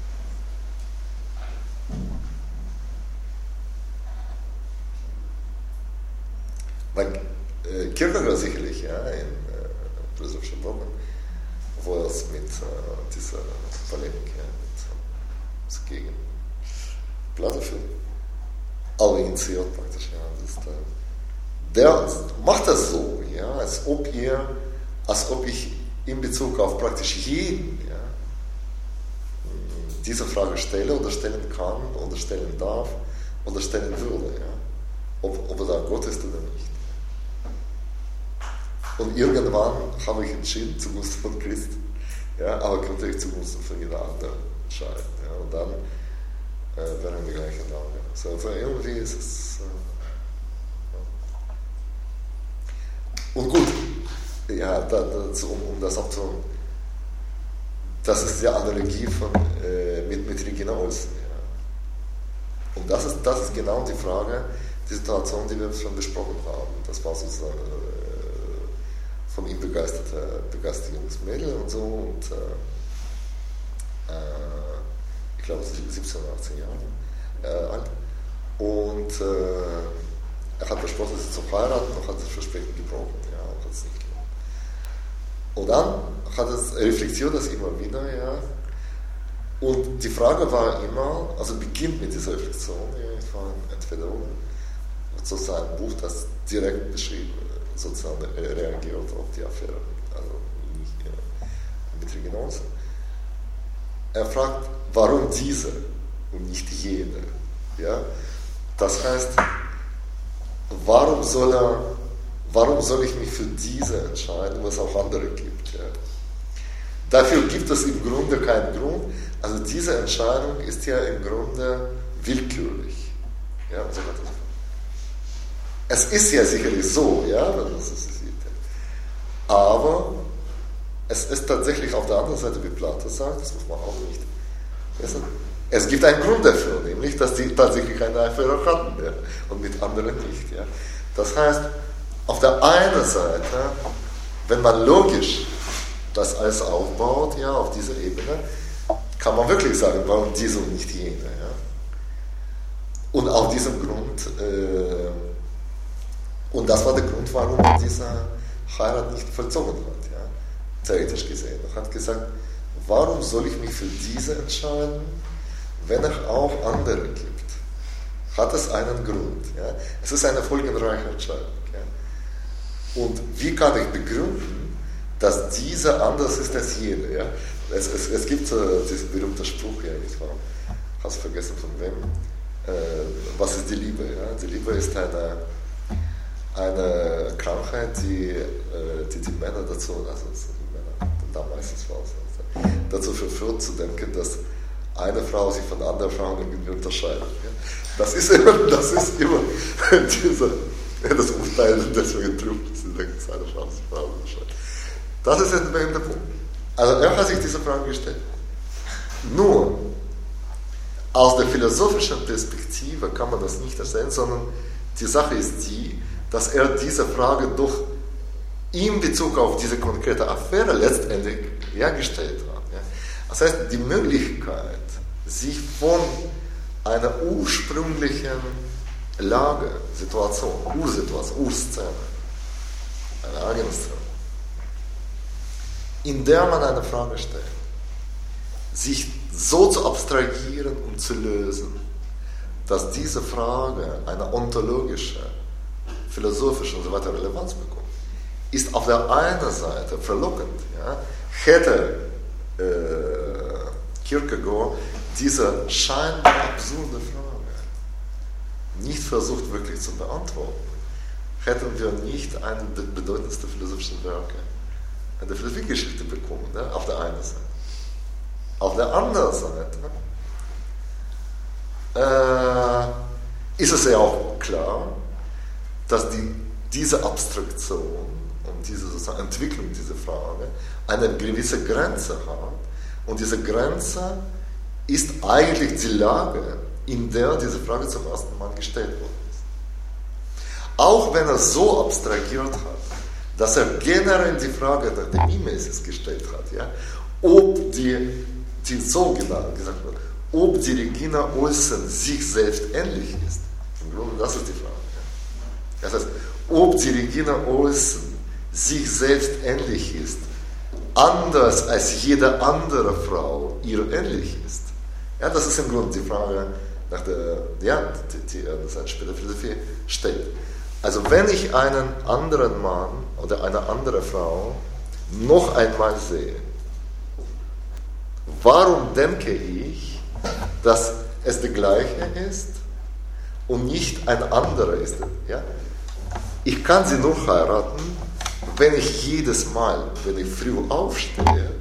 Kierkegaard sicherlich, ja, in philosophischen Wochen, wo es mit dieser Polemik, ja, mit gegen Plato auch initiiert praktisch, ja, der macht das so, ja, als ob ich in Bezug auf praktisch jeden, ja, diese Frage stelle oder stellen kann oder stellen darf oder stellen würde, ja, ob er da Gott ist oder nicht. Und irgendwann habe ich entschieden, zugunsten von Christus, ja, aber könnte ich zugunsten von jeder anderen entscheiden. Ja, und dann Also irgendwie ist es. Und gut, ja, um das abzuholen, das ist die Analogie mit Regina Olsen. Ja. Und das ist genau die Frage, die Situation, die wir schon besprochen haben. Das war sozusagen von ihm begeistertes junges Mädel und so. Und ich glaube, 17 oder 18 Jahre alt. Und er hat versprochen, sie zu heiraten, und hat das Versprechen gebrochen. Ja, und hat es nicht gemacht. Und dann reflektiert das immer wieder. Ja. Und die Frage war immer, also beginnt mit dieser Reflexion, ja, ich war entweder sozusagen ein Buch, das direkt beschrieben, sozusagen reagiert auf die Affäre, also nicht mit Regina Olsen. Er fragt, warum diese und nicht jene? Ja? Das heißt, warum soll ich mich für diese entscheiden, wo es auch andere gibt? Ja? Dafür gibt es im Grunde keinen Grund. Also diese Entscheidung ist ja im Grunde willkürlich. Ja, so kann das. Es ist ja sicherlich so, ja, wenn man das so sieht. Aber es ist tatsächlich auf der anderen Seite, wie Plato sagt, das muss man auch nicht wissen, es gibt einen Grund dafür, nämlich, dass die tatsächlich eine Affäre hatten, ja, und mit anderen nicht. Ja. Das heißt, auf der einen Seite, wenn man logisch das alles aufbaut, ja, auf dieser Ebene, kann man wirklich sagen, warum diese und nicht jene. Ja. Und aus diesem Grund, und das war der Grund, warum er diese Heirat nicht vollzogen hat, ja, theoretisch gesehen. Er hat gesagt, warum soll ich mich für diese entscheiden, wenn es auch andere gibt? Hat es einen Grund? Ja? Es ist eine folgenreiche Entscheidung. Ja? Und wie kann ich begründen, dass diese anders ist als jene? Ja? Es gibt diesen berühmten Spruch, ja, ich habe vergessen von wem. Was ist die Liebe? Ja? Die Liebe ist eine Krankheit, die Männer dazu, also die Männer, damals war es, dazu verführt zu denken, dass eine Frau sich von anderen Frauen irgendwie unterscheidet. Ja? Das ist immer das Urteil, deswegen trifft, dass sie denken, dass eine Frau sich von anderen unterscheidet. Das ist der Punkt. Also er hat sich diese Frage gestellt. Nur, aus der philosophischen Perspektive kann man das nicht erzählen, sondern die Sache ist die, dass er diese Frage doch in Bezug auf diese konkrete Affäre letztendlich gestellt hat. Ja. Das heißt, die Möglichkeit, sich von einer ursprünglichen Lage, Situation, Urszene, einer eigenen Szene, in der man eine Frage stellt, sich so zu abstrahieren und zu lösen, dass diese Frage eine ontologische, philosophische und so weiter Relevanz bekommt, ist auf der einen Seite verlockend. Ja? Hätte Kierkegaard diese scheinbar absurde Frage nicht versucht wirklich zu beantworten, hätten wir nicht eine der bedeutendsten philosophischen Werke in der Philosophiegeschichte bekommen, ne? Auf der einen Seite. Auf der anderen Seite ist es ja auch klar, dass diese Abstraktion und diese sozusagen Entwicklung dieser Frage eine gewisse Grenze hat. Und diese Grenze ist eigentlich die Lage, in der diese Frage zum ersten Mal gestellt worden ist. Auch wenn er so abstrahiert hat, dass er generell die Frage nach der Mimesis gestellt hat, ja, ob die so gesagt wird, ob die Regina Olsen sich selbst ähnlich ist. Im Grunde, das ist die Frage. Ja. Das heißt, ob die Regina Olsen sich selbst ähnlich ist, anders als jede andere Frau ihr ähnlich ist. Ja, das ist im Grunde die Frage, nach der, die er in seiner späteren Philosophie stellt. Also wenn ich einen anderen Mann oder eine andere Frau noch einmal sehe, warum denke ich, dass es der gleiche ist und nicht ein anderer ist? Ja? Ich kann sie nur heiraten, wenn ich jedes Mal, wenn ich früh aufstehe,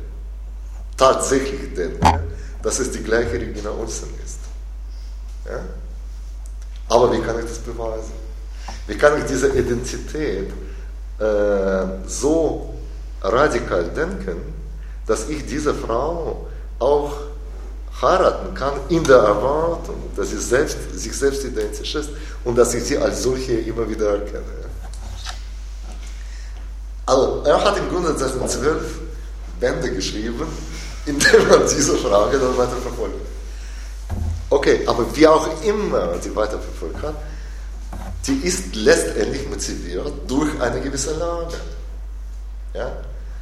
tatsächlich denke, dass es die gleiche Regina Olsen ist. Ja? Aber wie kann ich das beweisen? Wie kann ich diese Identität so radikal denken, dass ich diese Frau auch heiraten kann in der Erwartung, dass sie sich selbst identisch ist und dass ich sie als solche immer wieder erkenne. Also, er hat im Grunde 12 Bände geschrieben, in denen man diese Frage dann weiterverfolgt. Okay, aber wie auch immer sie weiterverfolgt hat, die ist letztendlich motiviert durch eine gewisse Lage. Ja?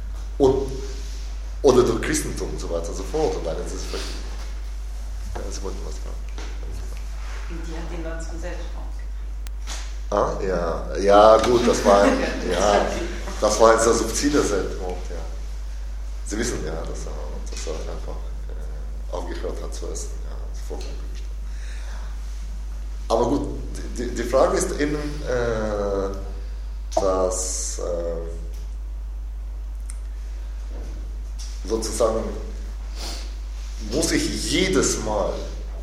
Oder durch Christentum und so weiter und so fort. Und dann ist es vielleicht. Ja, Sie wollten was fragen. Die hat ihn dann zum Selbstmord. Ah, ja, gut, das war ein sehr subtiler Selbstmord, ja. Sie wissen ja, dass er einfach aufgehört hat zu essen, ja, vollkommen gestorben. Aber gut, die Frage ist eben, dass sozusagen muss ich jedes Mal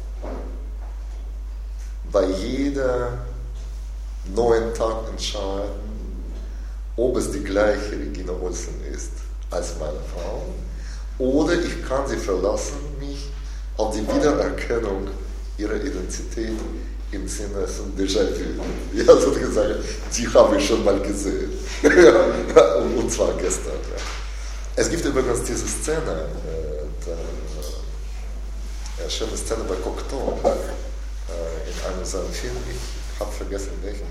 bei jeder neuen Tag entscheiden, ob es die gleiche Regina Olsen ist als meine Frau, oder ich kann sie verlassen, mich auf die Wiedererkennung ihrer Identität im Sinne von Déjà-vu. Ja, sozusagen, die habe ich schon mal gesehen. Und zwar gestern. Ja. Es gibt übrigens diese Szene, eine schöne Szene bei Cocteau, in einem seiner Filme, ich habe vergessen welchen,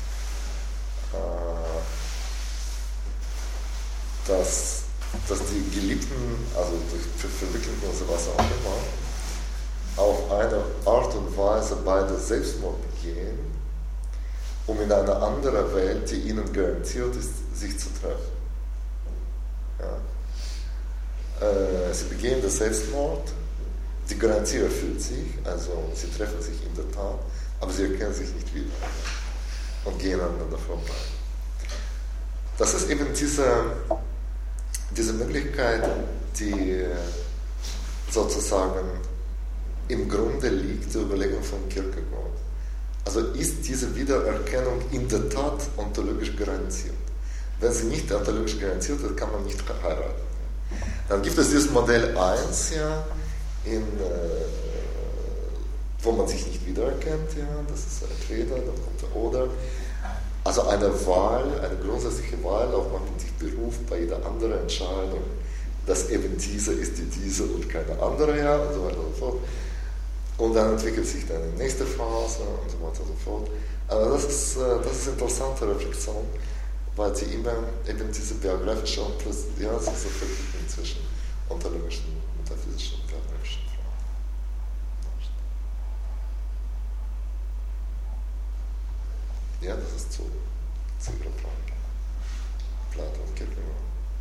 dass die Geliebten, also durch Verwicklung und so was auch immer, auf eine Art und Weise beide Selbstmord begehen, um in einer anderen Welt, die ihnen garantiert ist, sich zu treffen. Ja. Sie begehen den Selbstmord, die Garantie erfüllt sich, also sie treffen sich in der Tat, aber sie erkennen sich nicht wieder und gehen aneinander vorbei. Das ist eben diese Möglichkeit, die sozusagen im Grunde liegt der Überlegung von Kierkegaard. Also ist diese Wiedererkennung in der Tat ontologisch garantiert. Wenn sie nicht ontologisch garantiert ist, kann man nicht heiraten. Dann gibt es dieses Modell 1, ja, wo man sich nicht wiedererkennt, ja, das ist entweder, dann kommt der oder. Also eine Wahl, eine grundsätzliche Wahl, auf man sich beruft bei jeder anderen entscheidung, dass eben diese ist diese und keine andere, ja, und so weiter und so fort. Und dann entwickelt sich dann die nächste Phase und so weiter und so fort. Aber das ist interessante Reflexion, weil sie immer eben diese biografische und diese Verknüpfung zwischen ontologischen, metaphysischen und biografischen Fragen. Ja, das ist zu Ihrer Frage. Platon und Kierkegaard.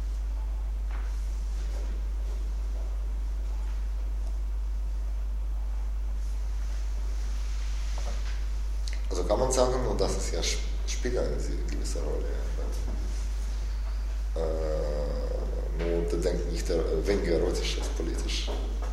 Also kann man sagen, und das ist ja spielt eine gewisse Rolle. Ja. Nur der denkt nicht weniger erotisch als politisch.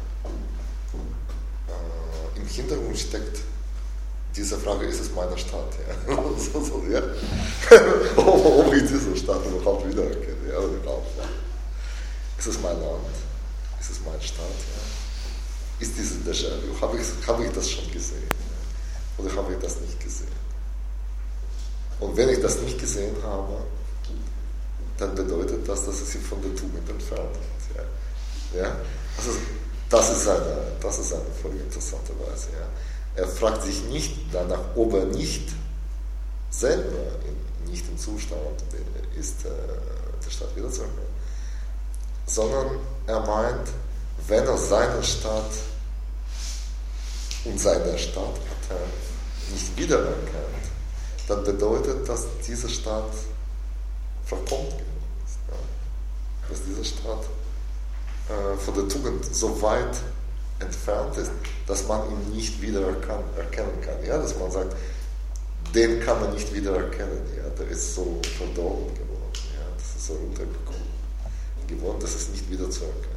Im Hintergrund steckt diese Frage, ist es meine Stadt? Ja? Ja? Ob ich diese Stadt überhaupt wiedererkenne? Ja, überhaupt. Ist es mein Land? Ist es meine Stadt? Ja? Ist diese Déjà-vu? Habe ich das schon gesehen? Ja? Oder habe ich das nicht gesehen? Und wenn ich das nicht gesehen habe, dann bedeutet das, dass es sich von der Tugend entfernt hat. Ja? Ja? Also, das ist eine völlig interessante Weise. Ja? Er fragt sich nicht danach, ob er nicht selber nicht im Zustand ist, der Stadt wiederzuerkennen, sondern er meint, wenn er seine Stadt und seine Stadtpartei nicht wiedererkennt, dann bedeutet das, dass diese Stadt verkommt geworden ist. Ja? Dass diese Stadt von der Tugend so weit entfernt ist, dass man ihn nicht wieder erkennen kann. Ja? Dass man sagt, den kann man nicht wieder erkennen. Ja? Der ist so verdorben geworden. Ja? Das ist so runtergekommen geworden, dass es nicht wieder zu erkennen.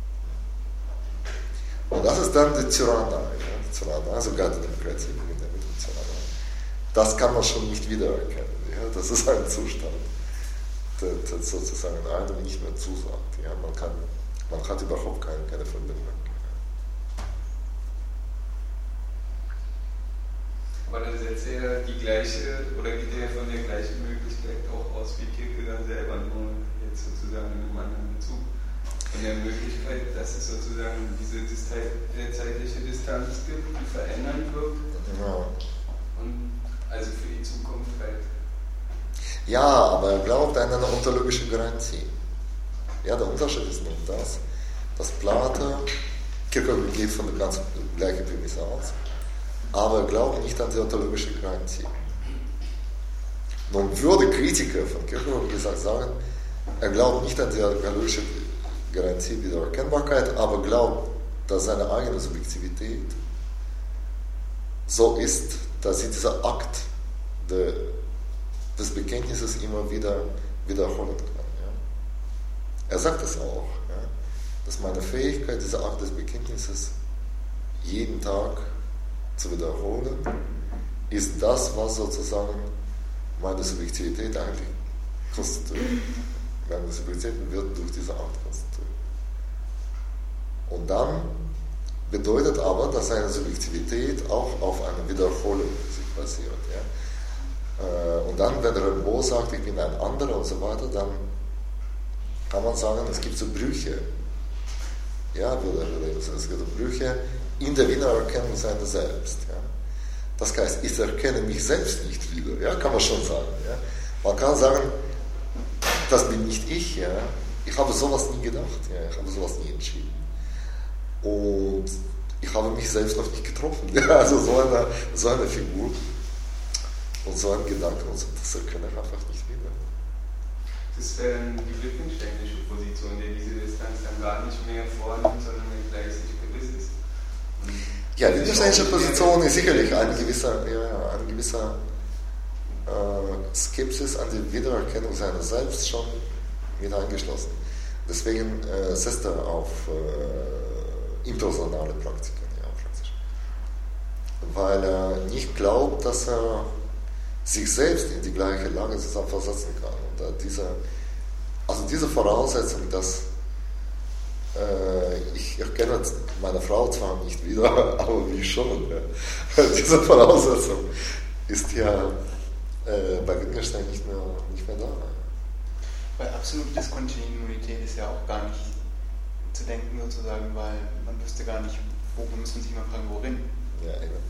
Und das ist dann die Tyrannei. Ja? Die Tyrannei, sogar die Demokratie beginnt damit. funktionieren. Das kann man schon nicht wiedererkennen. Ja? Das ist ein Zustand, der sozusagen einem nicht mehr zusagt. Ja? Man hat überhaupt keine Verbindung. Aber dann setzt er die gleiche, oder geht er von der gleichen Möglichkeit auch aus wie Kierkegaard selber, nur jetzt sozusagen in einem anderen Bezug. Von der Möglichkeit, dass es sozusagen diese zeitliche Distanz gibt, die verändern wird. Ja. Und also für die Zukunft halt. Ja, aber er glaubt an eine ontologische Garantie. Ja, der Unterschied ist nur das, dass Kierkegaard geht von der ganz gleichen Prämisse aus, aber er glaubt nicht an die ontologische Garantie. Nun würde Kritiker von Kierkegaard, wie gesagt, sagen, er glaubt nicht an die ontologische Garantie wie der Erkennbarkeit, aber glaubt, dass seine eigene Subjektivität so ist, dass sie dieser Akt des Bekenntnisses immer wieder wiederholen kann. Ja? Er sagt es auch, ja? Dass meine Fähigkeit, dieser Akt des Bekenntnisses jeden Tag zu wiederholen, ist das, was sozusagen meine Subjektivität eigentlich konstituiert. Meine Subjektivität wird durch diesen Akt konstituiert. Und dann bedeutet aber, dass eine Subjektivität auch auf eine Wiederholung sich basiert. Ja? Und dann, wenn Rimbaud sagt, ich bin ein anderer und so weiter, dann kann man sagen, es gibt so Brüche. Ja, es gibt Brüche in der Wiedererkennung seiner selbst. Ja? Das heißt, ich erkenne mich selbst nicht wieder, ja? Kann man schon sagen. Ja? Man kann sagen, das bin nicht ich. Ja? Ich habe sowas nie gedacht, ja? Ich habe sowas nie entschieden. Und ich habe mich selbst noch nicht getroffen. Ja? Also so eine Figur und so ein Gedanke, und so, das erkenne ich einfach nicht wieder. Das wäre dann die Wittgensteinische Position, der diese Distanz dann gar nicht mehr vornimmt, sondern gleich sich gewiss ist. Ja, die Wittgensteinische Position ist sicherlich eine gewisse Skepsis an die Wiedererkennung seiner selbst schon mit eingeschlossen. Deswegen setzt er auf impersonale Praktiken, ja, praktisch. Weil er nicht glaubt, dass er sich selbst in die gleiche Lage zusammen versetzen kann. Und diese Voraussetzung, dass ich erkenne meine Frau zwar nicht wieder, aber wie schon. Ja. Diese Voraussetzung ist ja bei Wittgenstein nicht mehr da. Weil absolute Diskontinuität ist ja auch gar nicht zu denken sozusagen, weil man wüsste gar nicht, worum muss man sich mal fragen, worin. Ja, eben.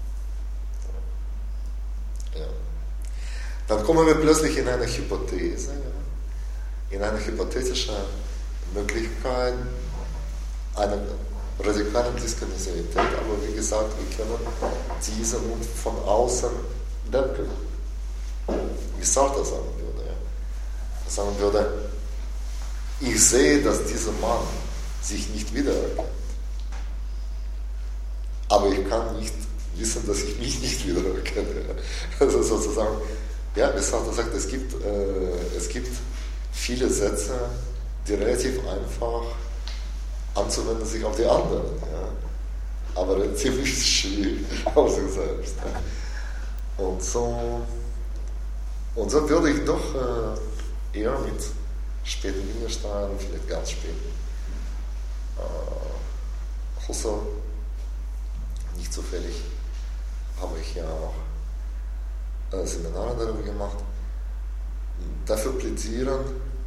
Ja. Dann kommen wir plötzlich in eine Hypothese, ja? In eine hypothetische Möglichkeit einer radikalen Diskontinuität, aber wie gesagt, wir können diese nun von außen denken. Wie Sartre sagen würde. Ja? Er sagen würde, ich sehe, dass dieser Mann sich nicht wiedererkennt. Aber ich kann nicht wissen, dass ich mich nicht wiedererkenne. Also sozusagen, ja, wie Sartre sagt, es gibt viele Sätze, die relativ einfach anzuwenden sich auf die anderen. Ja? Aber ziemlich schwierig auf sich selbst. Ja? Und so würde ich doch eher mit späten Wittgenstein, vielleicht ganz späten Husserl, nicht zufällig, habe ich ja auch Seminare darüber gemacht, dafür plädieren,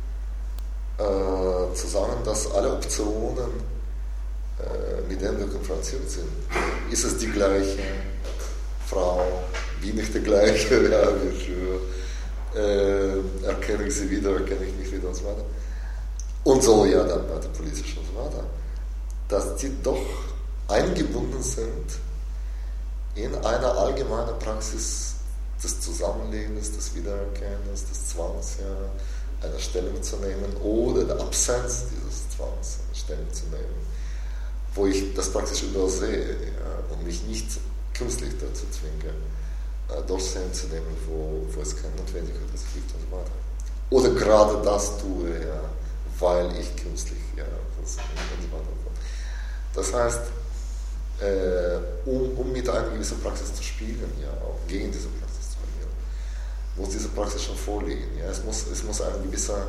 zu sagen, dass alle Optionen, mit denen wir konfrontiert sind, ist es die gleiche Frau, bin ich die gleiche, ja, wie früher, erkenne ich sie wieder, erkenne ich mich wieder und so weiter. Und so, ja, dann weiter politisch und so weiter, dass die doch eingebunden sind in eine allgemeine Praxis des Zusammenlebens, des Wiedererkennens, des Zwangs, ja, eine Stellung zu nehmen oder der Absenz dieses Zwangs, eine Stellung zu nehmen, wo ich das praktisch übersehe, ja, und mich nicht künstlich dazu zwinge, dort Stellung zu nehmen, wo es keine Notwendigkeit gibt und so weiter. Oder gerade das tue, ja, weil ich künstlich, ja, das und so weiter. Das heißt, um mit einer gewissen Praxis zu spielen, ja, auch gegen diese Praxis zu agieren, muss diese Praxis schon vorliegen. Ja. Es muss eine gewisse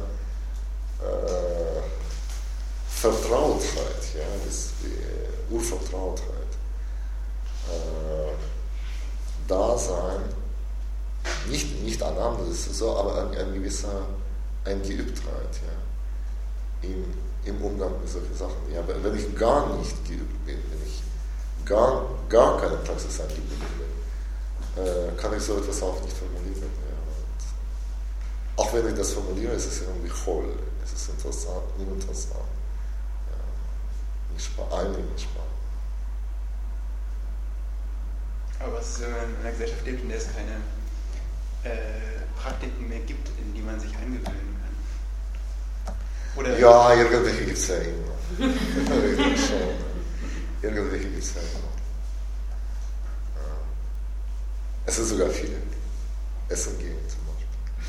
Vertrautheit, ja, Urvertrautheit da sein, nicht Annahme, das ist so, aber eine gewisse Geübtheit, ja, im Umgang mit solchen Sachen. Ja, wenn ich gar nicht geübt bin, wenn ich gar keine Praxis eingeübt bin, kann ich so etwas auch nicht formulieren. Ja. Auch wenn ich das formuliere, ist es irgendwie voll, es ist interessant, uninteressant. Ja. Nicht spannend. Aber was ist, wenn man in einer Gesellschaft lebt, in der es keine Praktiken mehr gibt, in die man sich eingewöhnen kann? Oder ja, irgendwelche gibt es ja immer. Irgendwelche gibt es ja immer. Ja. Es sind sogar viele. Essen gehen zum Beispiel.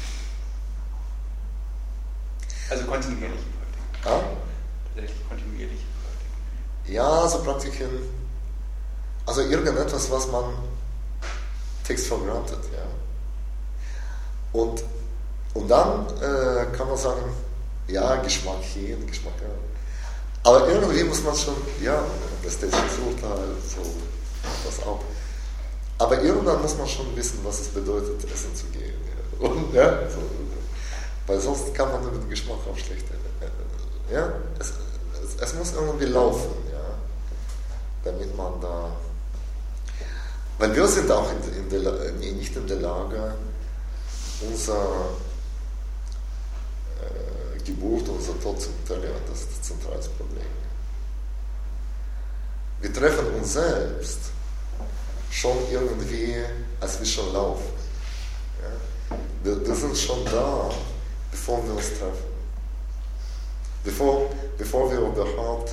Also kontinuierliche Praktiken. Ah? Tatsächlich kontinuierliche Praktiken. Ja, so Praktiken. Also irgendetwas, was man takes for granted, ja. Und dann kann man sagen, ja, Geschmack hier, Geschmack da. Aber irgendwie muss man schon, ja, das Urteil, so, das auch. Aber irgendwann muss man schon wissen, was es bedeutet, essen zu gehen. Ja. Und, ja, so, weil sonst kann man mit dem Geschmack auch schlecht. Ja, es muss irgendwie laufen, ja, damit man da. Weil wir sind auch nicht in der Lage, unser Geburt, unser Tod zu unternehmen. Das ist das zentrale Problem. Wir treffen uns selbst schon irgendwie, als wir schon laufen. Ja? Wir sind schon da, bevor wir uns treffen. Bevor wir überhaupt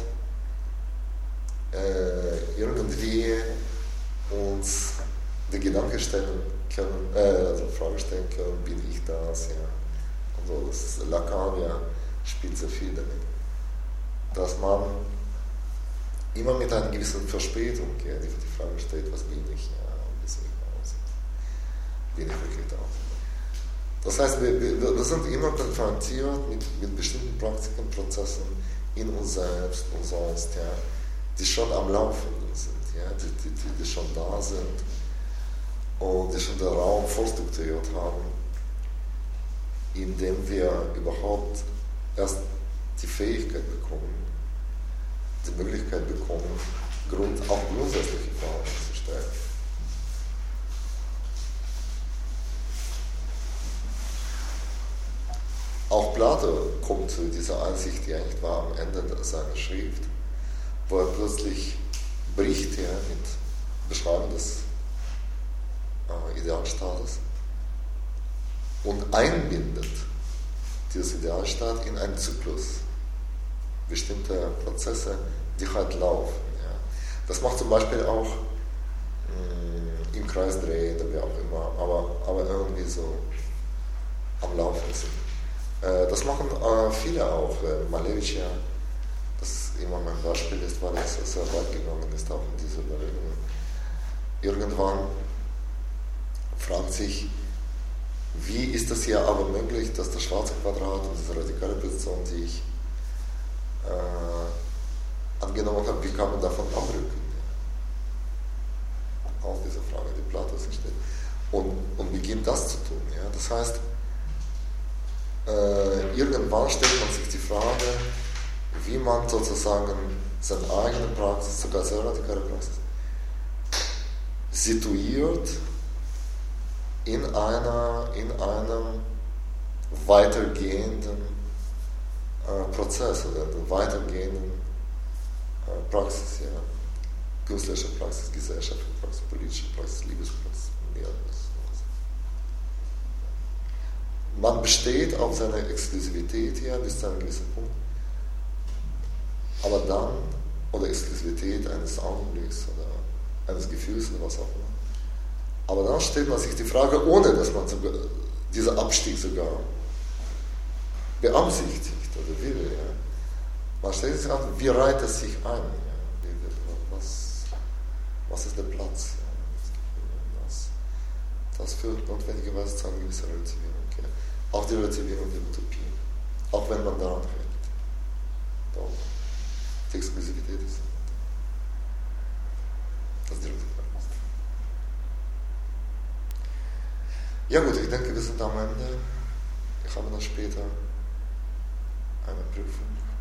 irgendwie uns die Gedanken stellen können, also Fragen stellen können, bin ich das, ja. Und so, das Lacan ja spielt sehr viel damit. Dass man immer mit einer gewissen Verspätung die Frage stellt, was bin ich, ja, und wie sehe ich aus? Bin ich wirklich da? Das heißt, wir sind immer konfrontiert mit bestimmten Praktiken, Prozessen in uns selbst und sonst, ja, die schon am Laufen sind. Ja, die schon da sind und die schon den Raum vorstrukturiert haben, indem wir überhaupt erst die Fähigkeit bekommen, die Möglichkeit bekommen, auch grundsätzliche Fragen zu stellen. Auch Plato kommt zu dieser Einsicht, die eigentlich war am Ende seiner Schrift, wo er plötzlich bricht mit Beschreibung des Idealstaates und einbindet dieses Idealstaat in einen Zyklus. Bestimmte Prozesse, die halt laufen. Ja. Das macht zum Beispiel auch im Kreis drehen, wie auch immer, aber irgendwie so am Laufen sind. Das machen viele auch. Malevich ja, das immer mein Beispiel ist, weil es sehr weit gegangen ist, auch in diese Überlegungen. Irgendwann fragt sich, wie ist das hier aber möglich, dass das schwarze Quadrat und diese radikale Position, die ich angenommen habe, wie kann man davon abrücken? Auch diese Frage, die Plato sich stellt. Und beginnt das zu tun. Ja? Das heißt, irgendwann stellt man sich die Frage, wie man sozusagen seine eigene Praxis, sogar sehr radikale Praxis, situiert in einem weitergehenden Prozess oder einer weitergehenden Praxis, ja. Künstlerische Praxis, gesellschaftliche Praxis, politische Praxis, Liebespraxis, man besteht auf seiner Exklusivität hier bis zu einem gewissen Punkt. Aber dann, oder Exklusivität eines Augenblicks oder eines Gefühls oder was auch immer. Aber dann stellt man sich die Frage, ohne dass man sogar diesen Abstieg sogar beabsichtigt oder will. Ja. Man stellt sich an, wie reiht es sich ein? Ja. Was ist der Platz? Das führt notwendigerweise zu einer gewissen Relativierung. Ja. Auch die Relativierung der Utopie. Auch wenn man daran hält. Doch. Die Exklusivität ist. Das ist die Relativierung. Ja gut, ich denke, wir sind am Ende. Ich habe noch später eine Prüfung.